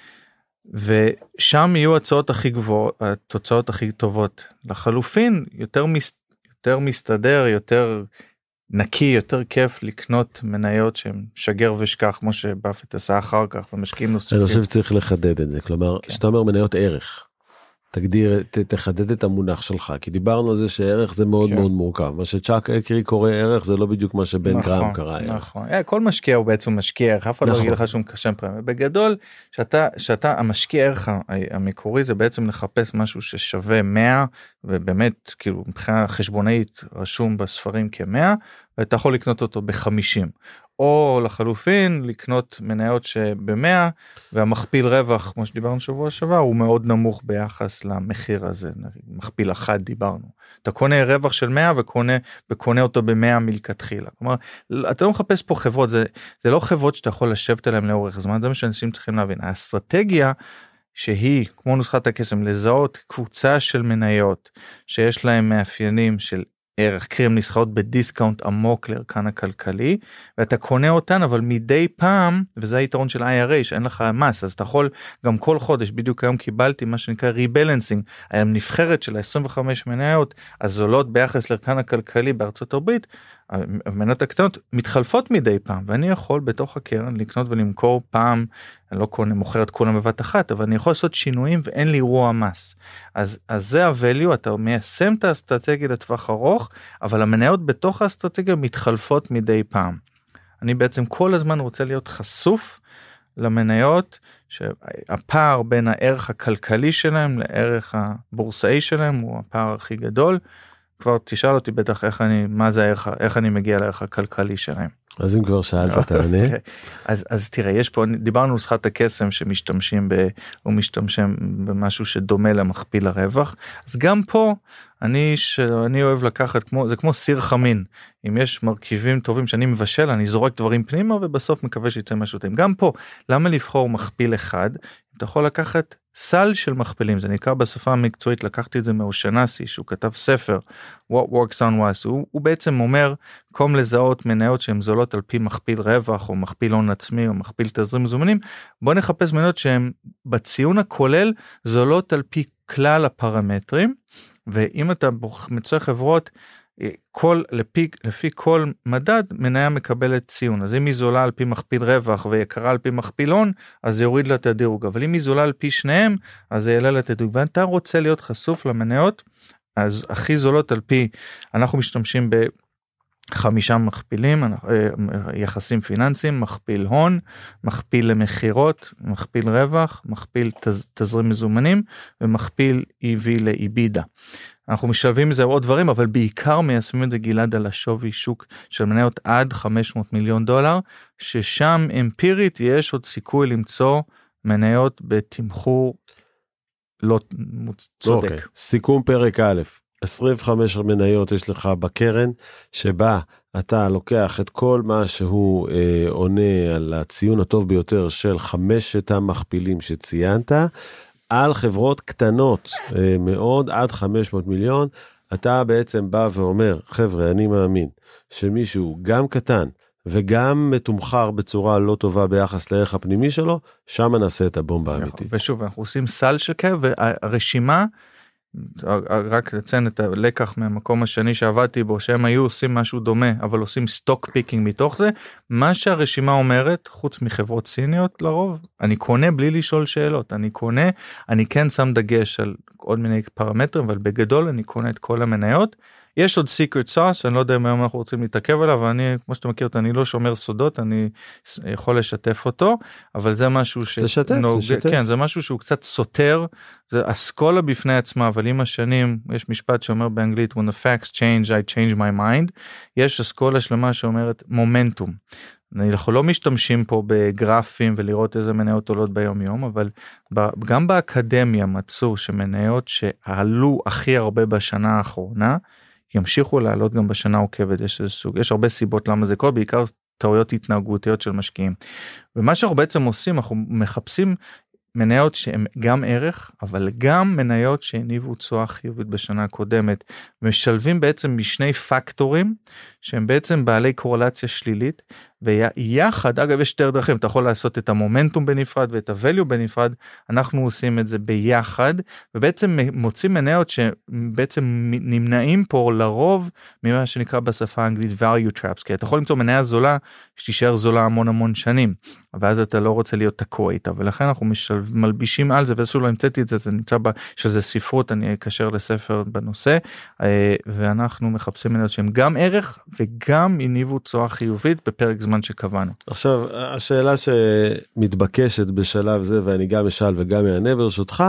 Speaker 2: ושם יהיו הצעות הכי גבוהות, התוצאות הכי טובות. לחלופין, יותר, מס, יותר מסתדר, יותר נקי, יותר כיף לקנות מניות שהן שגר ושכח, כמו שבאפט עשה אחר כך, ומשקיעים נוספים.
Speaker 1: אני חושב שצריך לחדד את זה, כלומר, כן. שאתה אומר מניות ערך, תגדיר, ת, תחדד את המונח שלך, כי דיברנו על זה שערך זה מאוד כן. מאוד מורכב, מה שצ'אק אקרי קורא ערך זה לא בדיוק מה שבן נכון, גרם קרא ערך.
Speaker 2: נכון, כל משקיע הוא בעצם משקיע ערך, אף אחד נכון. לא יגיד לך שום שם פרמיה, בגדול שאתה, שאתה המשקיע ערך המקורי זה בעצם לחפש משהו ששווה מאה, ובאמת כאילו מבחינה חשבונאית רשום בספרים כ-מאה, ואתה יכול לקנות אותו ב-חמישים. או לחלופין, לקנות מניות שבמאה, והמכפיל רווח, כמו שדיברנו שבוע שבוע, הוא מאוד נמוך ביחס למחיר הזה, מכפיל אחד דיברנו. אתה קונה רווח של מאה, וקונה, וקונה אותו במאה מלכתחילה. כלומר, אתה לא מחפש פה חברות, זה, זה לא חברות שאתה יכול לשבת עליהן לאורך זמן, זה מה שאנשים צריכים להבין. האסטרטגיה, שהיא, כמו נוסחת הקסם, לזהות קבוצה של מניות, שיש להם מאפיינים של ערך, קרים נסחרות בדיסקאונט עמוק לערכן הכלכלי, ואתה קונה אותן, אבל מדי פעם, וזה היתרון של איי אר איי, שאין לך מס, אז אתה יכול גם כל חודש, בדיוק היום קיבלתי מה שנקרא ריבלנסינג, הנבחרת של ה-עשרים וחמש מניות, הזולות ביחס לערכן הכלכלי בארצות הברית, המניות הקטנות מתחלפות מדי פעם, ואני יכול בתוך הקרן לקנות ולמכור פעם, אני לא קונה, מוכר את כולם בבת אחת, אבל אני יכול לעשות שינויים ואין לי אירוע מס. אז, אז זה ה-value, אתה מיישם את האסטרטגיה לטווח ארוך, אבל המניות בתוך האסטרטגיה מתחלפות מדי פעם. אני בעצם כל הזמן רוצה להיות חשוף למניות, שהפער בין הערך הכלכלי שלהם לערך הבורסאי שלהם, הוא הפער הכי גדול, כבר תשאל אותי בטח איך אני, מה זה הערך, איך אני מגיע לערך הכלכלי שלהם.
Speaker 1: אז אם כבר שאלת תענה.
Speaker 2: אז, אז תראה, יש פה, דיברנו נוסחת הקסם שמשתמשים ב, הוא משתמשים במשהו שדומה למכפיל הרווח. אז גם פה, אני, שאני אוהב לקחת, כמו, זה כמו סיר חמין. אם יש מרכיבים טובים שאני מבשל, אני זורק דברים פנימה, ובסוף מקווה שיצא משהו טעים. גם פה, למה לבחור מכפיל אחד? אתה יכול לקחת סל של מכפילים, זה נקרא בשפה המקצועית, לקחתי את זה מאושנסי, שהוא כתב ספר, What Works on What, הוא, הוא בעצם אומר, קום לזהות מניות שהן זולות על פי מכפיל רווח, או מכפיל הון עצמי, או מכפיל תזרים מזומנים, בוא נחפש מניות שהן בציון הכולל, זולות על פי כלל הפרמטרים, ואם אתה מצא חברות, כל, לפי, לפי כל מדד, מניה מקבלת ציון. אז אם היא זולה על פי מכפיל רווח ויקרה על פי מכפיל הון, אז זה יוריד לה את הדירוג. אבל אם היא זולה על פי שניהם, אז זה יעלה לה את הדירוג. ואתה רוצה להיות חשוף למניות, אז הכי זולות על פי, אנחנו משתמשים בחמישה מכפילים, יחסים פיננסיים, מכפיל הון, מכפיל למחירות, מכפיל רווח, מכפיל תז, תזרים מזומנים, ומכפיל אי וי לאיבידה. אנחנו משלבים מזה עוד דברים, אבל בעיקר מיישמים את זה גלעד על השווי שוק של מניות עד חמש מאות מיליון דולר, ששם אמפירית יש עוד סיכוי למצוא מניות בתמחור לא צודק.
Speaker 1: Okay. סיכום פרק א', עשרים וחמש מניות יש לך בקרן, שבה אתה לוקח את כל מה שהוא אה, עונה על הציון הטוב ביותר של חמשת המכפילים שציינת, על חברות קטנות אה, מאוד עד חמש מאות מיליון, אתה בעצם בא ואומר, חבר'ה, אני מאמין שמישהו גם קטן, וגם מתומחר בצורה לא טובה ביחס לערך הפנימי שלו, שם נעשה את הבומבה האמיתית.
Speaker 2: ושוב, אנחנו עושים סל של כאב, והרשימה, רק לציין את הלקח מהמקום השני שעבדתי בו, שהם היו עושים משהו דומה, אבל עושים סטוק פיקינג מתוך זה, מה שהרשימה אומרת, חוץ מחברות סיניות לרוב, אני קונה בלי לשאול שאלות, אני קונה, אני כן שם דגש על עוד מיני פרמטרים, אבל בגדול אני קונה את כל המניות, יש עוד סיקרט סוס, אני לא יודע אם היום אנחנו רוצים להתעכב עליו, ואני, כמו שאתה מכיר, אני לא שומר סודות, אני יכול לשתף אותו, אבל זה משהו ש...
Speaker 1: תשתף,
Speaker 2: נוג...
Speaker 1: תשתף.
Speaker 2: כן, זה משהו שהוא קצת סותר, זה אסכולה בפני עצמה, אבל עם השנים, יש משפט שאומר באנגלית, when the facts change, I change my mind, יש אסכולה שלמה שאומרת מומנטום. אנחנו לא משתמשים פה בגרפים ולראות איזה מניות עולות ביום יום, אבל גם באקדמיה מצאו שמניות שעלו הכי הרבה בשנה האחרונה, ימשיכו לעלות גם בשנה עוקבת, יש איזה סוג, יש הרבה סיבות למה זה קורה, בעיקר טעויות התנהגותיות של משקיעים. ומה שאנחנו בעצם עושים, אנחנו מחפשים מניות שהן גם ערך, אבל גם מניות שהניבו תשואה חיובית בשנה הקודמת, משלבים בעצם משני פקטורים, שהם בעצם בעלי קורלציה שלילית, ויחד, אגב, יש שתי דרכים, אתה יכול לעשות את המומנטום בנפרד, ואת הvalue בנפרד, אנחנו עושים את זה ביחד, ובעצם מוצאים מניות שבעצם נמנעים פה לרוב, ממה שנקרא בשפה האנגלית value traps, כי אתה יכול למצוא מניה זולה, שתישאר זולה המון המון שנים, ואז אתה לא רוצה להיות תקוע איתה, ולכן אנחנו משלב, מלבישים על זה, ואיזשהו לא המצאתי את זה, זה נמצא בה, שזה ספרות, אני אקשר לספר בנושא, ואנחנו מחפשים מניות שהם גם ערך, וגם הניבו תשואה חיובית בפרק זמן שקבענו.
Speaker 1: עכשיו, השאלה שמתבקשת בשלב זה, ואני גם אשאל וגם יענה ברשותך,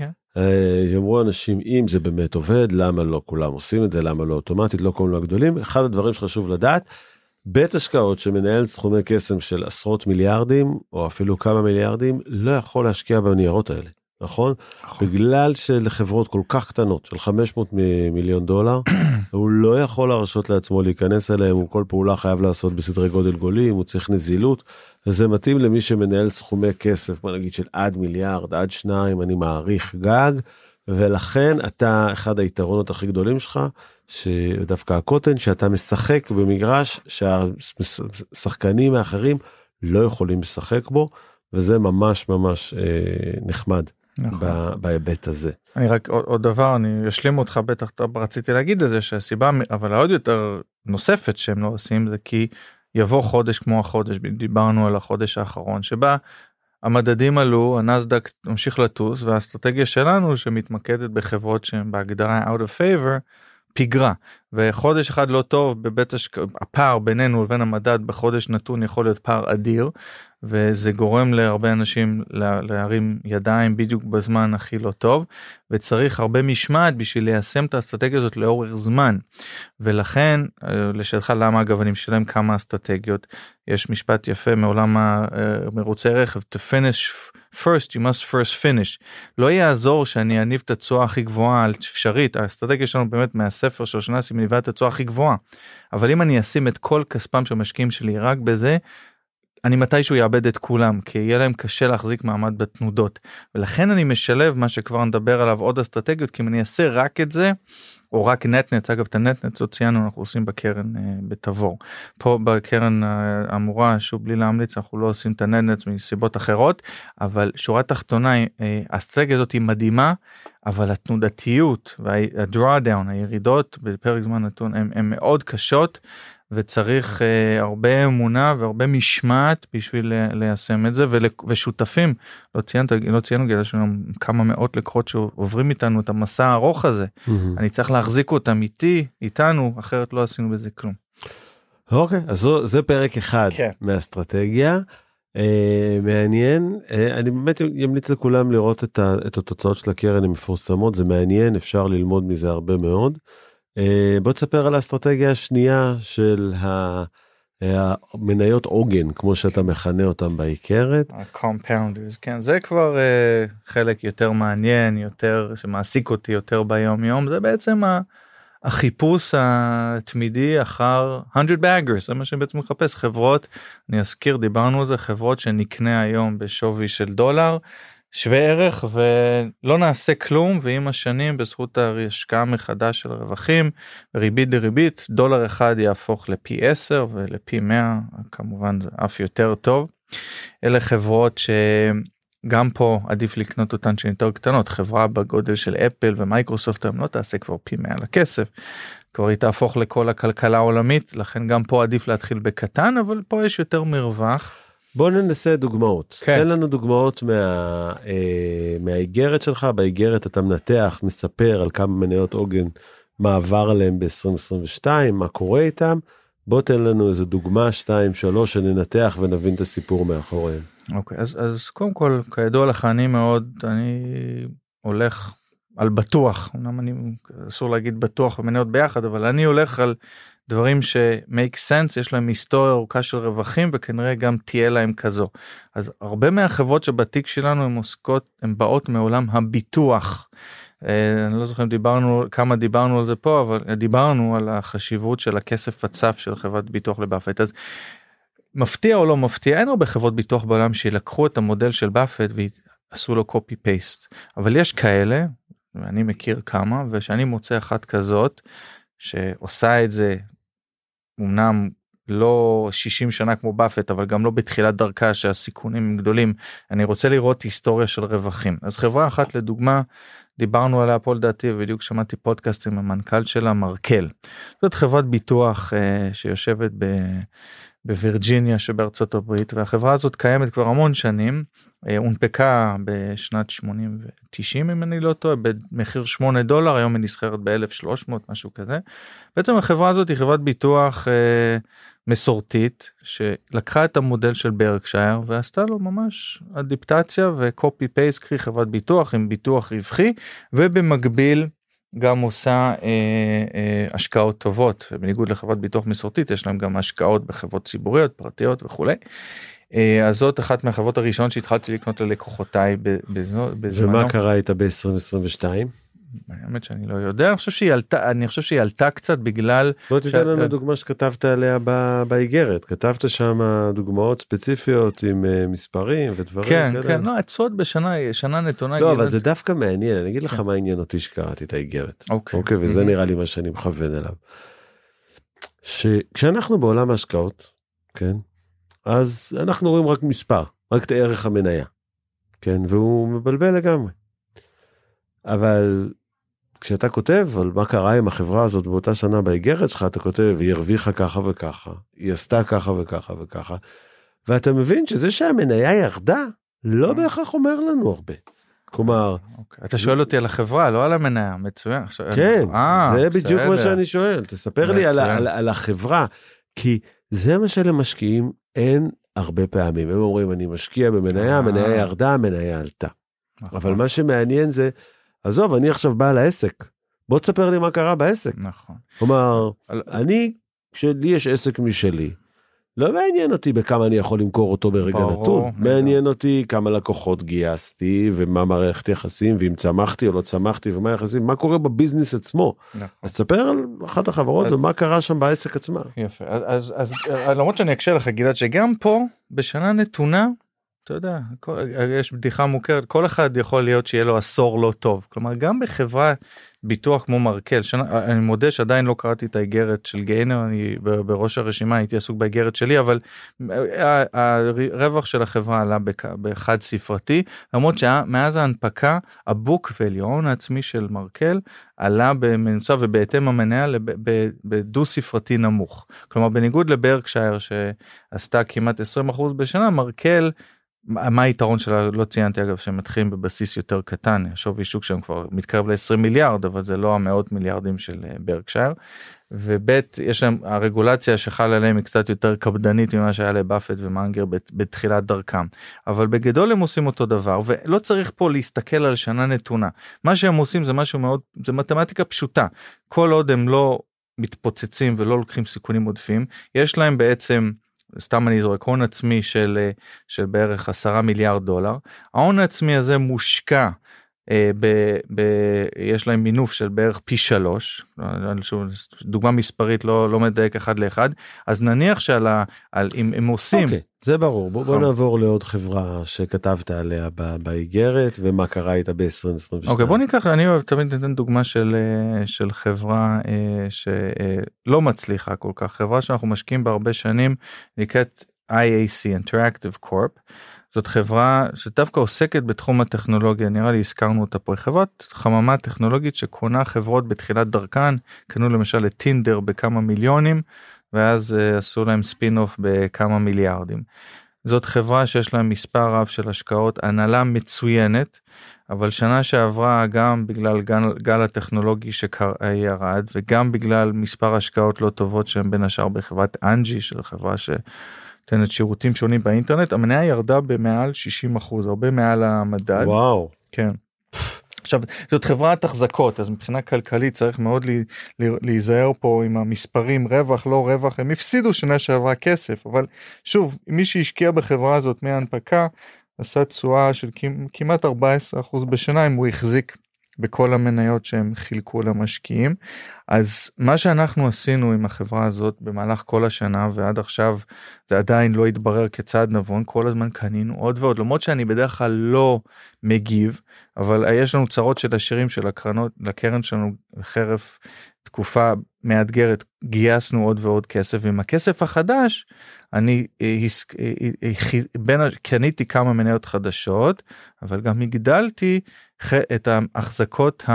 Speaker 1: יאמרו אנשים, אם זה באמת עובד, למה לא כולם עושים את זה, למה לא אוטומטית, לא כולם לא גדולים. אחד הדברים שחשוב לדעת, בית השקעות שמנהל סכומי קסם של עשרות מיליארדים, או אפילו כמה מיליארדים, לא יכול להשקיע בניירות האלה. נכון? בגלל שלחברות כל כך קטנות, של חמש מאות מיליון דולר, הוא לא יכול להרשות לעצמו להיכנס אליהם, הוא כל פעולה חייב לעשות בסדרי גודל גולים, הוא צריך נזילות, וזה מתאים למי שמנהל סכומי כסף, בוא נגיד של עד מיליארד, עד שניים, אני מעריך גג, ולכן אתה, אחד היתרונות הכי גדולים שלך, שדווקא הקוטן, שאתה משחק במגרש, שהשחקנים האחרים לא יכולים לשחק בו, וזה ממש ממש אה, נחמד. נכון. בהיבט הזה.
Speaker 2: אני רק עוד, עוד דבר, אני אשלים אותך בטח, רציתי להגיד את זה, שהסיבה, אבל עוד יותר נוספת שהם לא עושים, זה כי יבוא חודש כמו החודש, דיברנו על החודש האחרון, שבה המדדים עלו, הנסדק ממשיך לטוס, והאסטרטגיה שלנו שמתמקדת בחברות שהן בהגדרה out of favor, פיגרה, וחודש אחד לא טוב, בבית השק... הפער בינינו לבין המדד בחודש נתון יכול להיות פער אדיר, וזה גורם להרבה אנשים להרים ידיים בדיוק בזמן הכי לא טוב, וצריך הרבה משמעת בשביל ליישם את האסטרטגיה הזאת לאורך זמן, ולכן, לשאלתך למה אגב אני משלם כמה אסטרטגיות, יש משפט יפה מעולם המרוצי רכב, to finish first, you must first finish. לא יעזור שאני אניב את התשואה הכי גבוהה על אפשרית, האסטרטגיה שלנו באמת מהספר של שנה מניבה את התשואה הכי גבוהה, אבל אם אני אשים את כל כספם של משקיעים שלי רק בזה, אני מתישהו יאבד את כולם, כי יהיה להם קשה להחזיק מעמד בתנודות, ולכן אני משלב מה שכבר נדבר עליו עוד אסטרטגיות, כי אם אני אעשה רק את זה, או רק נטנץ, אגב את הנטנץ עוד ציינו, אנחנו עושים בקרן אה, בתבור, פה בקרן האמורה, שוב בלי להמליץ, אנחנו לא עושים את הנטנץ מסיבות אחרות, אבל שורה תחתונה, אה, האסטרטגיה הזאת היא מדהימה, אבל התנודתיות וה-drawdown, הירידות בפרק זמן נתון, הן מאוד קשות, וצריך uh, הרבה אמונה והרבה משמעת בשביל ליישם את זה, ושותפים, לא ציינת, לא ציינו גילה, יש לנו כמה מאות לקוחות שעוברים איתנו את המסע הארוך הזה, mm-hmm. אני צריך להחזיק אותם איתי, איתנו, אחרת לא עשינו בזה כלום.
Speaker 1: אוקיי, okay, אז זה, זה פרק אחד okay. מהאסטרטגיה, uh, מעניין, uh, אני באמת ימליץ לכולם לראות את, ה, את התוצאות של הקרן המפורסמות, זה מעניין, אפשר ללמוד מזה הרבה מאוד, Uh, בוא תספר על האסטרטגיה השנייה של המניות עוגן, כמו שאתה מכנה אותם בעיקרת.
Speaker 2: ה-compounders, כן, זה כבר uh, חלק יותר מעניין, יותר, שמעסיק אותי יותר ביום יום, זה בעצם החיפוש התמידי אחר one hundred baggers, זה מה שבעצם מחפש, חברות, אני אזכיר, דיברנו על זה, חברות שנקנה היום בשווי של דולר, שווה ערך ולא נעשה כלום, ועם השנים בזכות ההשקעה מחדש של הרווחים, ריבית דריבית, דולר אחד יהפוך לפי עשר ולפי מאה, כמובן זה אף יותר טוב. אלה חברות שגם פה עדיף לקנות אותן שהן יותר קטנות, חברה בגודל של אפל ומייקרוסופט, הם לא תעשה כבר פי מאה לכסף, כבר היא תהפוך לכל הכלכלה העולמית, לכן גם פה עדיף להתחיל בקטן, אבל פה יש יותר מרווח.
Speaker 1: בוא ננסה דוגמאות. כן. תן לנו דוגמאות מה, אה, מהאיגרת שלך, באיגרת אתה מנתח, מספר על כמה מניות עוגן מעבר עליהם ב-עשרים עשרים ושתיים, מה קורה איתם, בוא תן לנו איזה דוגמה, שתיים, שלוש, שננתח ונבין את הסיפור מאחוריהם.
Speaker 2: אוקיי, אז, אז קודם כל, כידוע לך, אני מאוד, אני הולך על בטוח, אמנם אני אסור להגיד בטוח ומניות ביחד, אבל אני הולך על דברים ש-make sense, יש להם היסטוריה ארוכה של רווחים, וכנראה גם תהיה להם כזו. אז הרבה מהחברות שבתיק שלנו הן עוסקות, הן באות מעולם הביטוח. אני לא זוכר אם דיברנו, כמה דיברנו על זה פה, אבל דיברנו על החשיבות של הכסף הצף של חברת ביטוח לבאפט. אז מפתיע או לא מפתיע, אין הרבה חברות ביטוח בעולם שילקחו את המודל של באפט ועשו לו copy paste. אבל יש כאלה, ואני מכיר כמה, ושאני מוצא אחת כזאת, שעושה את זה, אמנם לא שישים שנה כמו באפט, אבל גם לא בתחילת דרכה שהסיכונים הם גדולים, אני רוצה לראות היסטוריה של רווחים. אז חברה אחת לדוגמה, דיברנו עליה פה לדעתי, ובדיוק שמעתי פודקאסט עם המנכ"ל שלה, מרקל. זאת חברת ביטוח אה, שיושבת ב... בווירג'יניה שבארצות הברית, והחברה הזאת קיימת כבר המון שנים, הונפקה בשנת שמונים ו-תשעים אם אני לא טועה, במחיר שמונה דולר, היום היא נסחרת ב-אלף ושלוש מאות, משהו כזה. בעצם החברה הזאת היא חברת ביטוח אה, מסורתית, שלקחה את המודל של ברקשייר, ועשתה לו ממש אדיפטציה וקופי פייסט, קחי חברת ביטוח עם ביטוח רווחי, ובמקביל, גם עושה אה, אה, השקעות טובות, ובניגוד לחברת ביטוח מסורתית, יש להם גם השקעות בחברות ציבוריות, פרטיות וכו'. אה, אז זאת אחת מהחברות הראשונות שהתחלתי לקנות ללקוחותיי בזמנו.
Speaker 1: ומה קרה איתה ב-עשרים עשרים ושתיים?
Speaker 2: האמת שאני לא יודע, אני חושב שהיא עלתה, אני חושב שהיא עלתה קצת בגלל...
Speaker 1: בוא תיתן ש... לנו דוגמה שכתבת עליה באיגרת, כתבת שם דוגמאות ספציפיות עם uh, מספרים ודברים
Speaker 2: כן,
Speaker 1: כאלה.
Speaker 2: כן, לא, עצות בשנה, שנה נתונה...
Speaker 1: לא, אבל זה דווקא מעניין, אני אגיד לך מה עניין אותי שקראתי את האיגרת.
Speaker 2: אוקיי.
Speaker 1: אוקיי, וזה נראה לי מה שאני מכוון אליו. שכשאנחנו בעולם ההשקעות, כן, אז אנחנו רואים רק מספר, רק את ערך המניה, כן, והוא מבלבל לגמרי. אבל כשאתה כותב על מה קרה עם החברה הזאת באותה שנה באיגרת שלך, אתה כותב, היא הרוויחה ככה וככה, היא עשתה ככה וככה וככה, ואתה מבין שזה שהמניה ירדה, לא בהכרח אומר לנו הרבה. כלומר...
Speaker 2: אתה שואל אותי על החברה, לא על המניה, מצוין.
Speaker 1: כן, זה בדיוק מה שאני שואל, תספר לי על החברה, כי זה מה שלמשקיעים אין הרבה פעמים, הם אומרים, אני משקיע במניה, המניה ירדה, המניה עלתה. אבל מה שמעניין זה, עזוב, אני עכשיו בא לעסק, בוא תספר לי מה קרה בעסק.
Speaker 2: נכון.
Speaker 1: כלומר, אני, כשלי יש עסק משלי, לא מעניין אותי בכמה אני יכול למכור אותו ברגע נתון, מעניין אותי כמה לקוחות גייסתי, ומה מערכת יחסים, ואם צמחתי או לא צמחתי, ומה יחסים, מה קורה בביזנס עצמו. אז תספר על אחת החברות, ומה קרה שם בעסק עצמה.
Speaker 2: יפה, אז למרות שאני אקשה לך, גלעד, שגם פה, בשנה נתונה, אתה יודע, יש בדיחה מוכרת, כל אחד יכול להיות שיהיה לו עשור לא טוב, כלומר גם בחברה ביטוח כמו מרקל, שנה, אני מודה שעדיין לא קראתי את האיגרת של גיינר, אני בראש הרשימה הייתי עסוק באיגרת שלי, אבל הרווח של החברה עלה בחד ספרתי, למרות שמאז ההנפקה, הבוק ואליו, ההון העצמי של מרקל, עלה במנוצע ובהתאם המניה בדו ספרתי נמוך, כלומר בניגוד לברקשייר שעשתה כמעט עשרים אחוז בשנה, מרקל, מה היתרון שלה, לא ציינתי אגב שהם מתחילים בבסיס יותר קטן, שווי שוק שם כבר מתקרב ל-עשרים מיליארד, אבל זה לא המאות מיליארדים של ברקשייר, ובית יש להם, הרגולציה שחל עליהם היא קצת יותר קפדנית ממה שהיה לבאפט ומאנגר בתחילת דרכם, אבל בגדול הם עושים אותו דבר, ולא צריך פה להסתכל על שנה נתונה, מה שהם עושים זה משהו מאוד, זה מתמטיקה פשוטה, כל עוד הם לא מתפוצצים ולא לוקחים סיכונים עודפים, יש להם בעצם, סתם אני זורק, הון עצמי של, של בערך עשרה מיליארד דולר, ההון העצמי הזה מושקע, אה, ב, ב, יש להם מינוף של בערך פי שלוש, שוב, דוגמה מספרית לא, לא מדייק אחד לאחד, אז נניח שעל ה, על, אם הם עושים...
Speaker 1: אוקיי, זה ברור, בוא, בוא נעבור לעוד חברה שכתבת עליה באיגרת, ומה קרה איתה ב-עשרים עשרים ושתיים.
Speaker 2: אוקיי, בוא ניקח, אני תמיד נתן דוגמה של, של חברה שלא מצליחה כל כך, חברה שאנחנו משקיעים בה הרבה שנים, נקראת איי איי סי, Interactive Corp, זאת חברה שדווקא עוסקת בתחום הטכנולוגיה, נראה לי הזכרנו אותה פה, חברת חממה טכנולוגית שקונה חברות בתחילת דרכן, קנו למשל את טינדר בכמה מיליונים, ואז uh, עשו להם ספין אוף בכמה מיליארדים. זאת חברה שיש להם מספר רב של השקעות, הנהלה מצוינת, אבל שנה שעברה גם בגלל גל, גל הטכנולוגי שירד, וגם בגלל מספר השקעות לא טובות שהם בין השאר בחברת אנג'י, של חברה ש... תנת שירותים שונים באינטרנט, המניה ירדה במעל שישים אחוז, הרבה מעל המדד.
Speaker 1: וואו.
Speaker 2: כן. עכשיו, זאת חברת החזקות, אז מבחינה כלכלית צריך מאוד לי, לי, להיזהר פה עם המספרים, רווח, לא רווח, הם הפסידו שנה שעברה כסף, אבל שוב, מי שהשקיע בחברה הזאת מההנפקה, עשה תשואה של כמעט ארבעה עשר אחוז בשנה, אם הוא החזיק בכל המניות שהם חילקו למשקיעים. אז מה שאנחנו עשינו עם החברה הזאת במהלך כל השנה ועד עכשיו זה עדיין לא התברר כצעד נבון, כל הזמן קנינו עוד ועוד, למרות שאני בדרך כלל לא מגיב, אבל יש לנו צרות של השירים של הקרנות, לקרן שלנו חרף תקופה מאתגרת, גייסנו עוד ועוד כסף, ועם הכסף החדש אני בין, קניתי כמה מניות חדשות, אבל גם הגדלתי את ההחזקות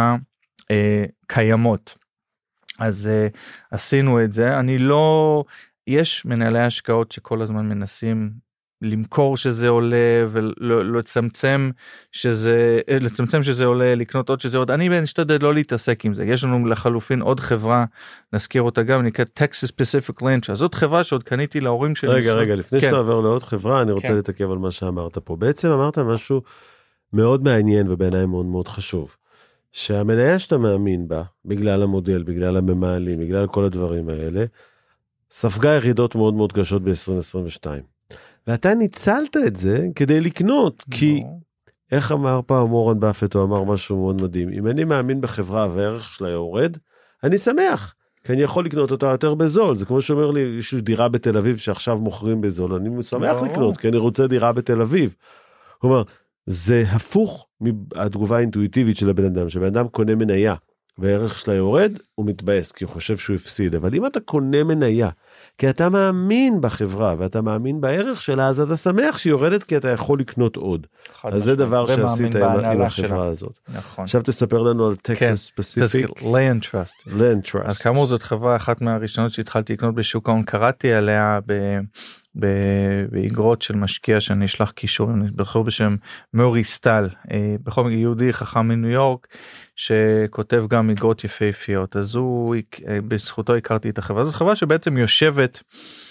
Speaker 2: הקיימות. אז עשינו את זה, אני לא, יש מנהלי השקעות שכל הזמן מנסים למכור שזה עולה ולצמצם שזה, לצמצם שזה עולה, לקנות עוד שזה עוד, אני משתדל לא להתעסק עם זה, יש לנו לחלופין עוד חברה, נזכיר אותה גם, נקראת טקסס פסיפיק לנץ', זאת חברה שעוד קניתי להורים שלי.
Speaker 1: רגע, רגע, לפני שאתה עובר לעוד חברה, אני רוצה להתעכב על מה שאמרת פה, בעצם אמרת משהו מאוד מעניין ובעיניי מאוד מאוד חשוב, שהמניה שאתה מאמין בה, בגלל המודל, בגלל הממעלים, בגלל כל הדברים האלה, ספגה ירידות מאוד מאוד קשות ב-עשרים עשרים ושתיים. ואתה ניצלת את זה כדי לקנות, כי איך אמר פעם וורן באפט, הוא אמר משהו מאוד מדהים, אם אני מאמין בחברה והערך שלה יורד, אני שמח, כי אני יכול לקנות אותה יותר בזול, זה כמו שאומר לי, יש לי דירה בתל אביב שעכשיו מוכרים בזול, אני שמח לקנות, כי אני רוצה דירה בתל אביב. הוא אומר, זה הפוך מהתגובה האינטואיטיבית של הבן אדם, שבן אדם קונה מניה, והערך שלה יורד, הוא מתבאס, כי הוא חושב שהוא הפסיד, אבל אם אתה קונה מניה, כי אתה מאמין בחברה, ואתה מאמין בערך שלה, אז אתה שמח שהיא יורדת, כי אתה יכול לקנות עוד. אז זה דבר שעשית עם החברה הזאת.
Speaker 2: נכון.
Speaker 1: עכשיו תספר לנו על טקסס פסיפיק.
Speaker 2: Land Trust.
Speaker 1: Land Trust.
Speaker 2: אז כאמור זאת חברה, אחת מהראשונות שהתחלתי לקנות בשוק ההון, קראתי עליה ב... באגרות של משקיע שאני אשלח קישורים, בחור בשם מורי סטל, בחור יהודי חכם מניו יורק, שכותב גם אגרות יפהפיות, אז הוא, בזכותו הכרתי את החברה, זו חברה שבעצם יושבת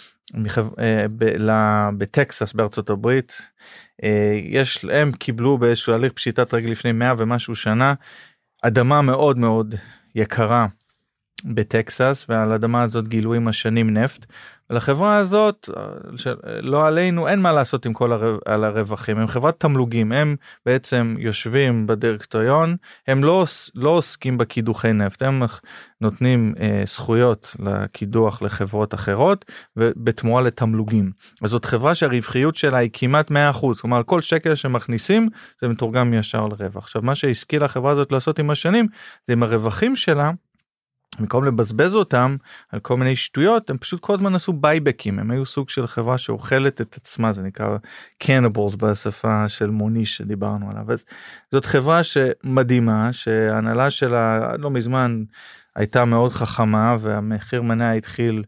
Speaker 2: בטקסס בארצות הברית, יש, הם קיבלו באיזשהו הליך פשיטת רגל לפני מאה ומשהו שנה, אדמה מאוד מאוד יקרה, בטקסס, ועל האדמה הזאת גילו עם השנים נפט, ולחברה הזאת, לא עלינו, אין מה לעשות עם כל הרו, על הרווחים, הם חברת תמלוגים, הם בעצם יושבים בדירקטוריון, הם לא, לא עוסקים בקידוחי נפט, הם נותנים אה, זכויות לקידוח לחברות אחרות, ובתמורה לתמלוגים. אז זאת חברה שהרווחיות שלה היא כמעט מאה אחוז, כלומר, כל שקל שמכניסים, זה מתורגם ישר לרווח. עכשיו, מה שהשכילה החברה הזאת לעשות עם השנים, זה עם הרווחים שלה, במקום לבזבז אותם על כל מיני שטויות, הם פשוט כל הזמן עשו בייבקים, הם היו סוג של חברה שאוכלת את עצמה, זה נקרא cannibals בשפה של מוניש שדיברנו עליו. אז זאת חברה שמדהימה, שההנהלה שלה לא מזמן הייתה מאוד חכמה, והמחיר מניה התחיל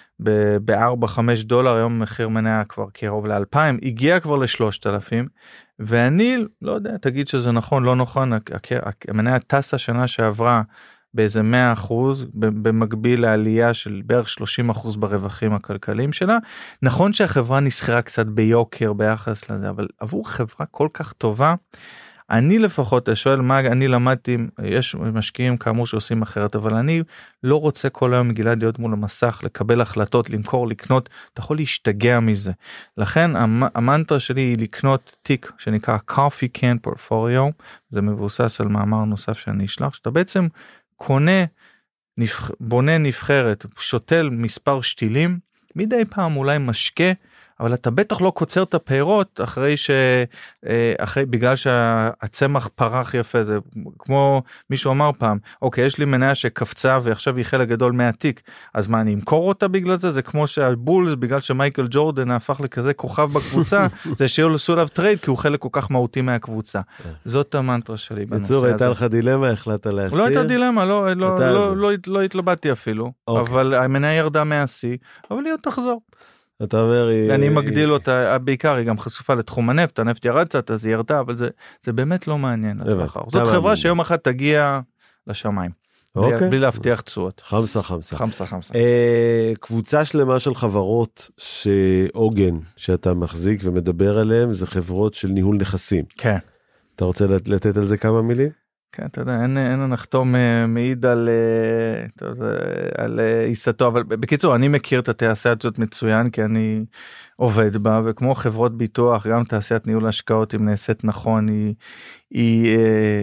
Speaker 2: ב-ארבע חמש דולר, היום מחיר מניה כבר קרוב ל-אלפיים, הגיע כבר ל-שלושת אלפים, ואני לא יודע, תגיד שזה נכון, לא נכון, המניה טסה שנה שעברה, באיזה מאה אחוז, במקביל לעלייה של בערך שלושים אחוז ברווחים הכלכליים שלה. נכון שהחברה נסחרה קצת ביוקר ביחס לזה, אבל עבור חברה כל כך טובה, אני לפחות שואל מה אני למדתי, יש משקיעים כאמור שעושים אחרת, אבל אני לא רוצה כל היום גלעד להיות מול המסך, לקבל החלטות, למכור, לקנות, אתה יכול להשתגע מזה. לכן המנטרה שלי היא לקנות תיק שנקרא Coffee Can Portfolio, זה מבוסס על מאמר נוסף שאני אשלח, שאתה בעצם קונה, נבח... בונה נבחרת, שותל מספר שתילים, מדי פעם אולי משקה, אבל אתה בטח לא קוצר את הפירות אחרי ש... אחרי, בגלל שהצמח פרח יפה, זה כמו מישהו אמר פעם, אוקיי, יש לי מניה שקפצה ועכשיו היא חלק גדול מהתיק, אז מה, אני אמכור אותה בגלל זה? זה כמו שהבולס, בגלל שמייקל ג'ורדן הפך לכזה כוכב בקבוצה, זה שיעשו עליו טרייד, כי הוא חלק כל כך מהותי מהקבוצה. זאת המנטרה שלי בנושא הזה.
Speaker 1: בצור, הייתה לך דילמה, החלטת להשאיר?
Speaker 2: לא הייתה דילמה, לא, לא, לא, לא, לא התלבטתי אפילו, אבל המניה ירדה מהשיא, אבל היא עוד תחזור.
Speaker 1: אתה אומר,
Speaker 2: אני מגדיל אותה, בעיקר היא גם חשופה לתחום הנפט, הנפט ירד קצת, אז היא ירדה, אבל זה, זה באמת לא מעניין לטווח הארוך. זאת חברה שיום אחד תגיע לשמיים, בלי להבטיח תשואות.
Speaker 1: חמסה, חמסה.
Speaker 2: חמסה, חמסה.
Speaker 1: קבוצה שלמה של חברות שעוגן, שאתה מחזיק ומדבר עליהן, זה חברות של ניהול נכסים.
Speaker 2: כן.
Speaker 1: אתה רוצה לתת על זה כמה מילים?
Speaker 2: כן, אתה יודע, אין, אין הנחתום מעיד על, טוב, על עיסתו, אבל בקיצור, אני מכיר את התעשיית הזאת מצוין, כי אני עובד בה, וכמו חברות ביטוח, גם תעשיית ניהול השקעות, אם נעשית נכון, היא, היא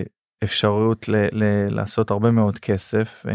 Speaker 2: אפשרות ל, ל, לעשות הרבה מאוד כסף,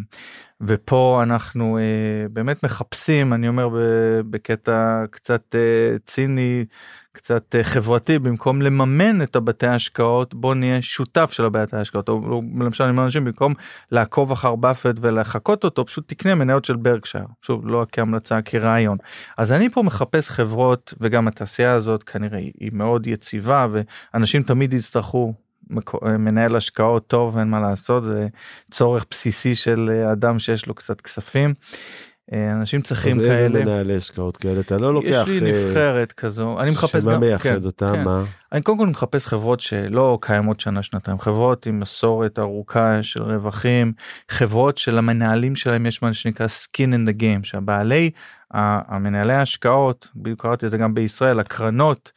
Speaker 2: ופה אנחנו באמת מחפשים, אני אומר בקטע קצת ציני, קצת חברתי, במקום לממן את הבתי ההשקעות, בוא נהיה שותף של הבתי ההשקעות, או למשל עם אנשים, במקום לעקוב אחר באפט ולחכות אותו, פשוט תקנה מניות של ברקשייר, שוב, לא כהמלצה, כרעיון. אז אני פה מחפש חברות, וגם התעשייה הזאת כנראה היא מאוד יציבה, ואנשים תמיד יצטרכו, מנהל השקעות טוב, אין מה לעשות, זה צורך בסיסי של אדם שיש לו קצת כספים, אנשים צריכים כאלה.
Speaker 1: אז איזה מנהלי השקעות כאלה? אתה לא לוקח...
Speaker 2: יש לי נבחרת כזו, אני מחפש גם...
Speaker 1: שמה מייחד אותה, מה?
Speaker 2: אני קודם כל מחפש חברות שלא קיימות שנה, שנתיים, חברות עם מסורת ארוכה של רווחים, חברות של המנהלים שלהם יש מה שנקרא skin in the game, שהבעלי, המנהלי ההשקעות, בדיוק קראתי את זה גם בישראל, הקרנות,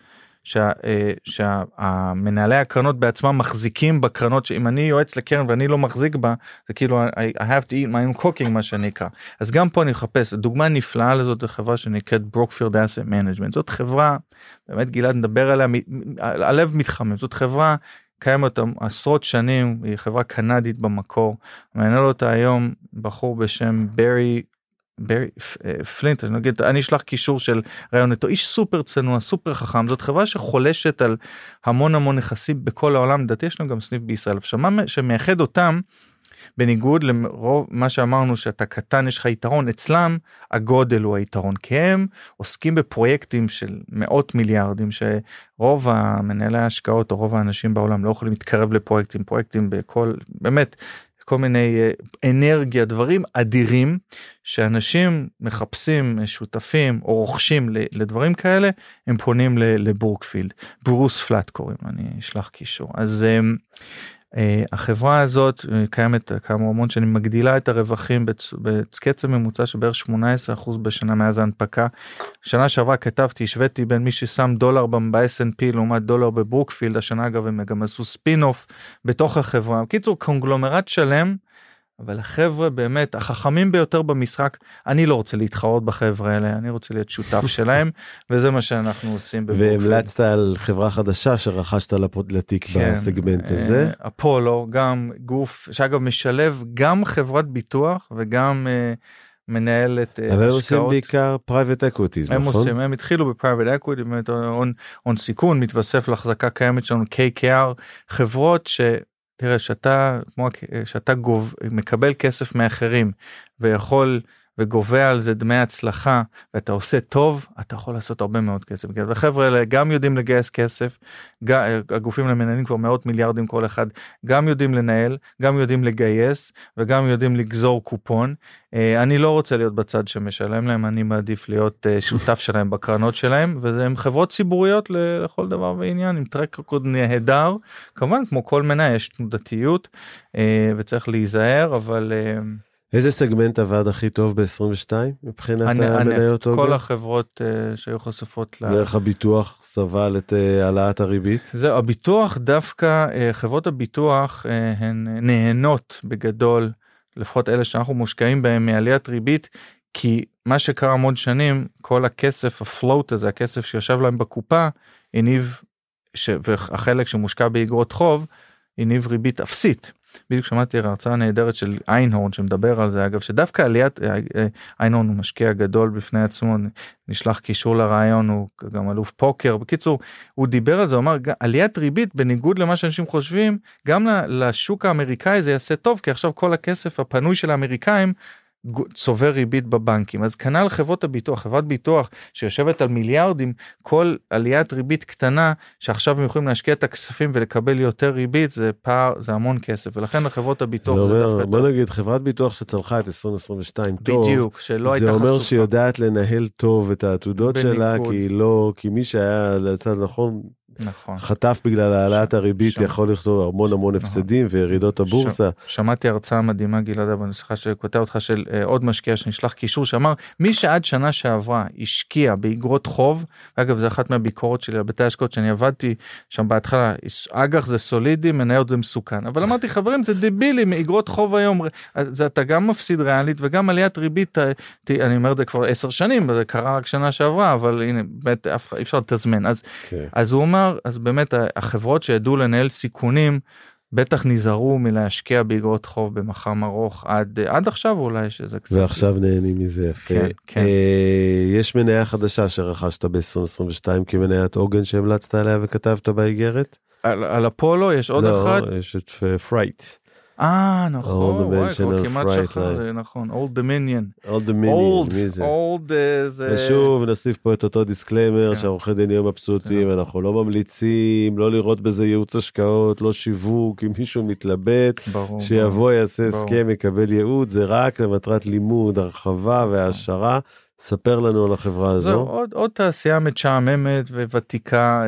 Speaker 2: שהמנהלי הקרנות בעצמם מחזיקים בקרנות, שאם אני יועץ לקרן ואני לא מחזיק בה, זה כאילו I have to eat my own cooking, מה שנקרא. אז גם פה אני אחפש, דוגמה נפלאה לזאת, חברה שנקראת Brookfield Asset Management, זאת חברה, באמת גלעד נדבר עליה, הלב מתחמם, זאת חברה, קיימת עשרות שנים, היא חברה קנדית במקור, מנהל אותה היום בחור בשם ברי, ברי פלינט, אני, נגיד, אני אשלח קישור של רעיון איתו, איש סופר צנוע, סופר חכם, זאת חברה שחולשת על המון המון נכסים בכל העולם, לדעתי יש לנו גם סניף בישראל, שמה שמייחד אותם, בניגוד לרוב מה שאמרנו שאתה קטן יש לך יתרון, אצלם הגודל הוא היתרון, כי הם עוסקים בפרויקטים של מאות מיליארדים, שרוב המנהלי ההשקעות או רוב האנשים בעולם לא יכולים להתקרב לפרויקטים, פרויקטים בכל, באמת, כל מיני אנרגיה, דברים אדירים, שאנשים מחפשים, שותפים או רוכשים לדברים כאלה, הם פונים לבורקפילד, ברוס פלט קוראים, אני אשלח קישור. אז החברה הזאת קיימת כמה המון שאני מגדילה את הרווחים בקצב ממוצע שבערך שמונה עשרה אחוז בשנה מאז ההנפקה. שנה שעברה כתבתי, השוויתי בין מי ששם דולר ב-אס אנד פי לעומת דולר בברוקפילד, השנה אגב הם גם עשו ספין אוף בתוך החברה. בקיצור, קונגלומרט שלם, אבל החבר'ה באמת, החכמים ביותר במשחק, אני לא רוצה להתחרות בחבר'ה האלה, אני רוצה להיות שותף שלהם, וזה מה שאנחנו עושים.
Speaker 1: והמלצת על חברה חדשה שרכשת לתיק
Speaker 2: כן,
Speaker 1: בסגמנט הזה.
Speaker 2: אפולו, גם גוף, שאגב משלב גם חברת ביטוח, וגם מנהלת השקעות.
Speaker 1: אבל הם עושים בעיקר private equities, נכון?
Speaker 2: הם עושים, הם התחילו ב-private equity, באמת הון סיכון, מתווסף להחזקה קיימת שלנו, קיי קיי אר, חברות ש... תראה, שאתה, כמו, שאתה גוב, מקבל כסף מאחרים, ויכול, וגובה על זה דמי הצלחה, ואתה עושה טוב, אתה יכול לעשות הרבה מאוד כסף. וחבר'ה האלה גם יודעים לגייס כסף, גם, הגופים למנהלים כבר מאות מיליארדים כל אחד, גם יודעים לנהל, גם יודעים לגייס, וגם יודעים לגזור קופון. אני לא רוצה להיות בצד שמשלם להם, אני מעדיף להיות שותף שלהם בקרנות שלהם, וזה הם חברות ציבוריות לכל דבר ועניין, עם טרק רקורד נהדר, כמובן כמו כל מניה יש תנודתיות, וצריך להיזהר, אבל...
Speaker 1: איזה סגמנט עבד הכי טוב ב-עשרים ושתיים מבחינת המניות?
Speaker 2: כל החברות שהיו חשופות
Speaker 1: דרך הביטוח סבל את העלאת הריבית?
Speaker 2: זהו, הביטוח דווקא, חברות הביטוח הן נהנות בגדול, לפחות אלה שאנחנו מושקעים בהם מעליית ריבית, כי מה שקרה המון שנים, כל הכסף, הפלוט הזה, הכסף שיושב להם בקופה, הניב, והחלק שמושקע באגרות חוב, הניב ריבית אפסית. בדיוק שמעתי הרצאה נהדרת של איינהורן שמדבר על זה, אגב, שדווקא עליית, איינהורן הוא משקיע גדול בפני עצמו, נשלח קישור לרעיון, הוא גם אלוף פוקר, בקיצור, הוא דיבר על זה, הוא אמר, עליית ריבית, בניגוד למה שאנשים חושבים, גם לשוק האמריקאי זה יעשה טוב, כי עכשיו כל הכסף הפנוי של האמריקאים, צובר ריבית בבנקים, אז כנ"ל חברות הביטוח, חברת ביטוח שיושבת על מיליארדים, כל עליית ריבית קטנה, שעכשיו הם יכולים להשקיע את הכספים ולקבל יותר ריבית, זה פער, זה המון כסף, ולכן לחברות הביטוח זה,
Speaker 1: זה
Speaker 2: אומר,
Speaker 1: דווקא בוא טוב. נגיד, חברת ביטוח שצלחה את עשרים עשרים ושתיים טוב,
Speaker 2: בדיוק, שלא
Speaker 1: זה
Speaker 2: הייתה
Speaker 1: אומר
Speaker 2: חשופה.
Speaker 1: שהיא יודעת לנהל טוב את העתודות בניגוד. שלה, כי לא, כי מי שהיה לצד נכון,
Speaker 2: נכון.
Speaker 1: חטף בגלל העלאת הריבית, שם. יכול לכתוב המון המון נכון. הפסדים וירידות הבורסה.
Speaker 2: ש... שמעתי הרצאה מדהימה, גלעד, בנשיחה שכותב אותך של uh, עוד משקיע שנשלח קישור, שאמר, מי שעד שנה שעברה השקיע באגרות חוב, אגב, זה אחת מהביקורות שלי על בתי השקעות שאני עבדתי שם בהתחלה, אג"ח זה סולידי, מניות זה מסוכן, אבל אמרתי, חברים, זה דבילי, מאגרות חוב היום, זה אתה גם מפסיד ריאלית, וגם עליית ריבית, אני אומר את זה כבר עשר שנים, זה קרה רק שנה שעברה, אבל הנה, באמת, אי אפשר לתזמן. אז, okay. אז הוא אומר, אז באמת החברות שידעו לנהל סיכונים, בטח נזהרו מלהשקיע באגרות חוב במחם ארוך, עד, עד עכשיו אולי שזה קצת...
Speaker 1: ועכשיו נהנים מזה יפה.
Speaker 2: כן, כן.
Speaker 1: אה, יש מניה חדשה שרכשת ב-עשרים עשרים ושתיים כמניית עוגן שהמלצת עליה וכתבת באיגרת?
Speaker 2: על, על אפולו יש עוד
Speaker 1: לא,
Speaker 2: אחד?
Speaker 1: לא, יש את פרייט.
Speaker 2: אה, נכון,
Speaker 1: וואי,
Speaker 2: כבר כמעט שכח, זה נכון, Old Dominion.
Speaker 1: Old Dominion, מי זה?
Speaker 2: Old, זה...
Speaker 1: ושוב, נוסיף פה את אותו דיסקליימר, שהעורכי דין יהיו מבסוטים, אנחנו לא ממליצים, לא לראות בזה ייעוץ השקעות, לא שיווק, אם מישהו מתלבט, שיבוא, יעשה הסכם, יקבל ייעוץ, זה רק למטרת לימוד, הרחבה והעשרה. ספר לנו על החברה הזו.
Speaker 2: זו, עוד, עוד תעשייה משעממת וותיקה,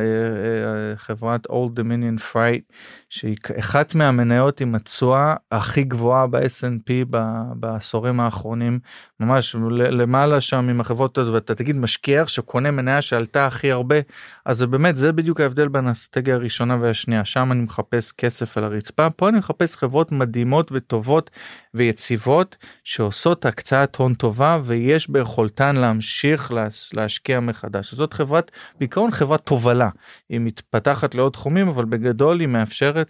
Speaker 2: חברת Old Dominion Freight, שהיא אחת מהמניות עם התשואה הכי גבוהה ב-אס אנד פי בעשורים האחרונים, ממש למעלה שם עם החברות הזאת, ואתה תגיד משקיע שקונה מניה שעלתה הכי הרבה, אז זה באמת, זה בדיוק ההבדל בין האסטרטגיה הראשונה והשנייה, שם אני מחפש כסף על הרצפה, פה אני מחפש חברות מדהימות וטובות ויציבות, שעושות הקצאת הון טובה, ויש ביכולתן להמשיך להשקיע מחדש. זאת חברת, בעיקרון חברת תובלה, היא מתפתחת לעוד תחומים, אבל בגדול היא מאפשרת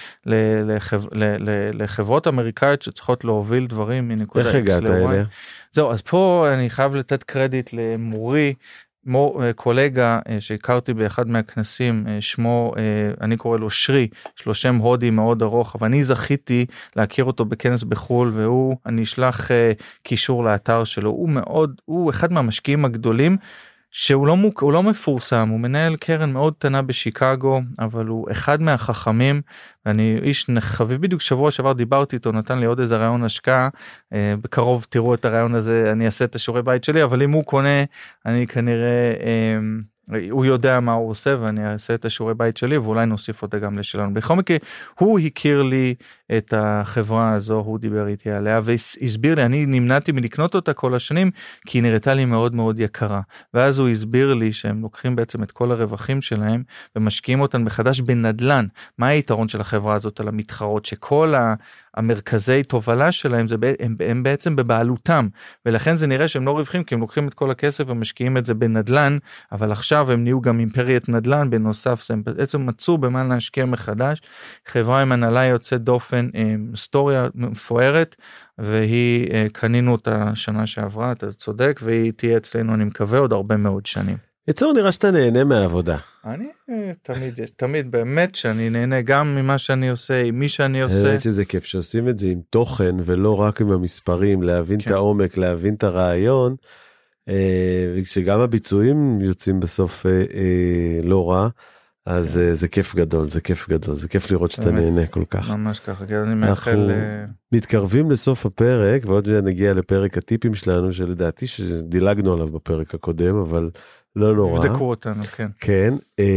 Speaker 2: לחברות אמריקאיות שצריכות להוביל דברים מנקודה.
Speaker 1: איך הגעת אליה?
Speaker 2: זהו, אז פה אני חייב לתת קרדיט למורי, מור, קולגה שהכרתי באחד מהכנסים, שמו, אני קורא לו שרי, יש לו שם הודי מאוד ארוך, אבל אני זכיתי להכיר אותו בכנס בחול, והוא, אני אשלח קישור לאתר שלו, הוא מאוד, הוא אחד מהמשקיעים הגדולים, שהוא לא, מוק, הוא לא מפורסם, הוא מנהל קרן מאוד קטנה בשיקגו, אבל הוא אחד מהחכמים, ואני איש חביב, בדיוק שבוע שעבר דיברתי איתו, נתן לי עוד איזה רעיון השקעה, אה, בקרוב תראו את הרעיון הזה, אני אעשה את השיעורי בית שלי, אבל אם הוא קונה, אני כנראה אה, הוא יודע מה הוא עושה, ואני אעשה את השיעורי בית שלי, ואולי נוסיף אותה גם לשלנו. בכל מקרה, הוא הכיר לי את החברה הזו, הוא דיבר איתי עליה, והסביר לי, אני נמנעתי מלקנות אותה כל השנים, כי היא נראתה לי מאוד מאוד יקרה. ואז הוא הסביר לי שהם לוקחים בעצם את כל הרווחים שלהם, ומשקיעים אותן מחדש בנדלן. מה היתרון של החברה הזאת על המתחרות? שכל המרכזי תובלה שלהם, זה, הם, הם בעצם בבעלותם, ולכן זה נראה שהם לא רווחים, כי הם לוקחים את כל הכסף ומשקיעים את זה בנדלן, אבל עכשיו הם נהיו גם אימפריית נדל"ן, בנוסף הם בעצם מצאו במה להשקיע מחדש, חברה עם הנהלה יוצאת דופן, היסטוריה מפוארת, והיא קנינו אותה שנה שעברה, אתה צודק, והיא תהיה אצלנו, אני מקווה, עוד הרבה מאוד שנים.
Speaker 1: יצור, נראה שאתה נהנה מהעבודה.
Speaker 2: אני תמיד, תמיד באמת שאני נהנה גם ממה שאני עושה, עם מי שאני עושה.
Speaker 1: אני שזה כיף שעושים את זה עם תוכן, ולא רק עם המספרים, להבין את העומק, להבין את הרעיון, שגם הביצועים יוצאים בסוף לא רע, אז זה כיף גדול, זה כיף גדול, זה כיף לראות שאתה נהנה כל כך.
Speaker 2: ממש ככה, כי אני מאחל...
Speaker 1: אנחנו מתקרבים לסוף הפרק, ועוד נגיע לפרק הטיפים שלנו, שלדעתי שדילגנו עליו בפרק הקודם, אבל לא נורא.
Speaker 2: הבדקו אותנו, כן.
Speaker 1: כן,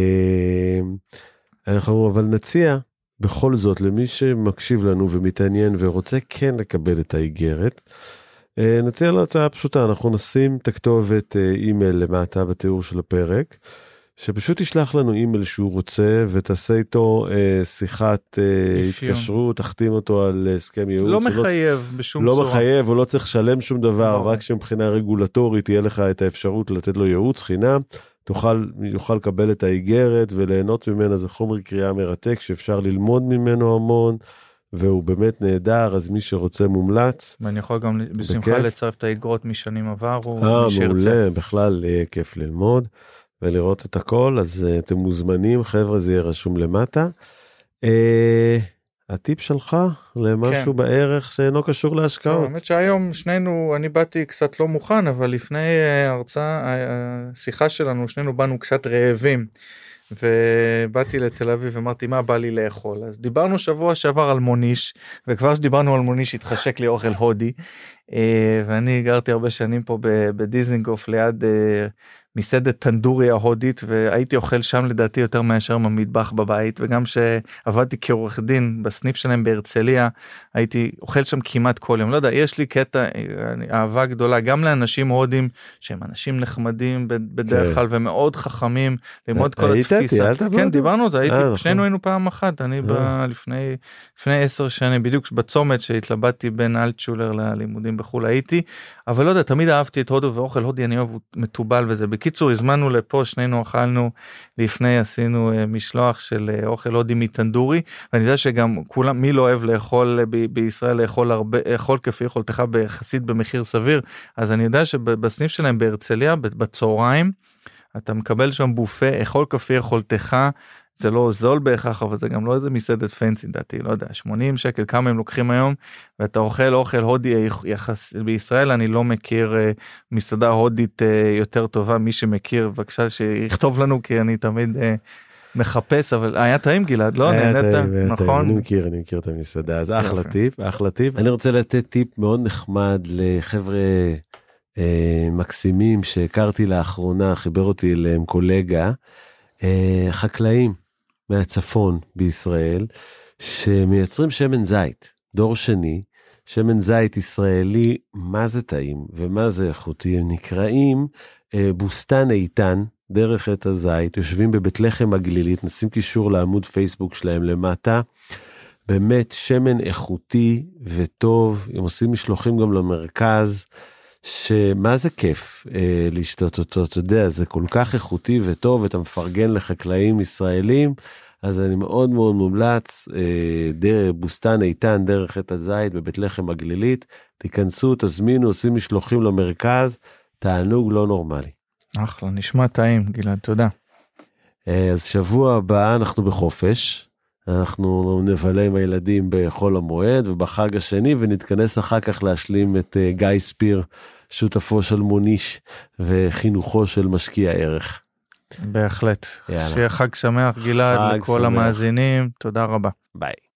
Speaker 1: אנחנו אבל נציע בכל זאת למי שמקשיב לנו ומתעניין ורוצה כן לקבל את האיגרת, נציע לו הצעה פשוטה, אנחנו נשים תכתובת אימייל למטה בתיאור של הפרק, שפשוט ישלח לנו אימייל שהוא רוצה, ותעשה איתו אה, שיחת אה, התקשרות, תחתים אותו על הסכם ייעוץ.
Speaker 2: לא מחייב לא, בשום
Speaker 1: לא
Speaker 2: צורה.
Speaker 1: לא מחייב, הוא לא צריך לשלם שום דבר, לא. רק שמבחינה רגולטורית תהיה לך את האפשרות לתת לו ייעוץ חינם, תוכל, יוכל לקבל את האיגרת וליהנות ממנה, זה חומר קריאה מרתק, שאפשר ללמוד ממנו המון, והוא באמת נהדר, אז מי שרוצה מומלץ.
Speaker 2: ואני יכול גם בשמחה לצרף את האיגרות משנים עברו.
Speaker 1: אה, מעולה, בכלל יהיה כיף ללמוד. ולראות את הכל, אז uh, אתם מוזמנים, חבר'ה, זה יהיה רשום למטה. Uh, הטיפ שלך למשהו כן. בערך שאינו קשור להשקעות.
Speaker 2: האמת שהיום שנינו, אני באתי קצת לא מוכן, אבל לפני uh, הרצאה, השיחה שלנו, שנינו באנו קצת רעבים, ובאתי לתל אביב ואמרתי מה בא לי לאכול, אז דיברנו שבוע שעבר על מוניש, וכבר שדיברנו על מוניש התחשק לי אוכל הודי, ואני גרתי הרבה שנים פה בדיזנגוף ליד מסעדת טנדורי ההודית, והייתי אוכל שם לדעתי יותר מאשר במטבח בבית, וגם שעבדתי כעורך דין בסניף שלהם בהרצליה, הייתי אוכל שם כמעט כל יום, לא יודע, יש לי קטע, אהבה גדולה, גם לאנשים הודים, שהם אנשים נחמדים בדרך כלל, ומאוד חכמים, ללמוד כל התפיסה. כן, דיברנו על זה, שנינו היינו פעם אחת, אני לפני עשר שנים, בדיוק בצומת שהתלבטתי בין אלטשולר ללימודים בחול הייתי, אבל לא יודע, תמיד אהבתי את הודו, ואוכל הודי אני אוהב, הוא מטובל וזה. בקיצור, הזמנו לפה, שנינו אכלנו, לפני עשינו משלוח של אוכל הודי מטנדורי, ואני יודע שגם כולם, מי לא אוהב לאכול ב- בישראל, לאכול הרבה, לאכול כפי יכולתך ביחסית במחיר סביר, אז אני יודע שבסניף שלהם בהרצליה, בצהריים, אתה מקבל שם בופה, אכול כפי יכולתך, זה לא זול בהכרח, אבל זה גם לא איזה מסעדת פנסי, דעתי, לא יודע, שמונים שקל, כמה הם לוקחים היום, ואתה אוכל אוכל הודי, יחס, בישראל אני לא מכיר uh, מסעדה הודית uh, יותר טובה, מי שמכיר, בבקשה שיכתוב לנו, כי אני תמיד uh, מחפש, אבל היה טעים גלעד, לא? נהנית, נכון?
Speaker 1: אני מכיר, אני מכיר את המסעדה, אז אחלה טיפ, אחלה טיפ. אני רוצה לתת טיפ מאוד נחמד לחבר'ה אה, מקסימים, שהכרתי לאחרונה, חיבר אותי אליהם קולגה, אה, חקלאים מהצפון בישראל, שמייצרים שמן זית, דור שני, שמן זית ישראלי, מה זה טעים ומה זה איכותי, הם נקראים אה, בוסתן איתן, דרך את הזית, יושבים בבית לחם הגלילית, נשים קישור לעמוד פייסבוק שלהם למטה, באמת שמן איכותי וטוב, הם עושים משלוחים גם למרכז, שמה זה כיף אה, לשתות אותו, אתה יודע, זה כל כך איכותי וטוב, אתה מפרגן לחקלאים ישראלים, אז אני מאוד מאוד מומלץ, אה, דרך, בוסתן איתן, דרך את הזית, בבית לחם הגלילית, תיכנסו, תזמינו, עושים משלוחים למרכז, תענוג לא נורמלי.
Speaker 2: אחלה, נשמע טעים, גלעד, תודה.
Speaker 1: אז שבוע הבא אנחנו בחופש, אנחנו נבלה עם הילדים בחול המועד ובחג השני, ונתכנס אחר כך להשלים את גיא ספיר, שותפו של מוניש וחינוכו של משקיע ערך.
Speaker 2: בהחלט. יאללה. שיהיה חג שמח גלעד, לכל שמח. המאזינים, תודה רבה.
Speaker 1: ביי.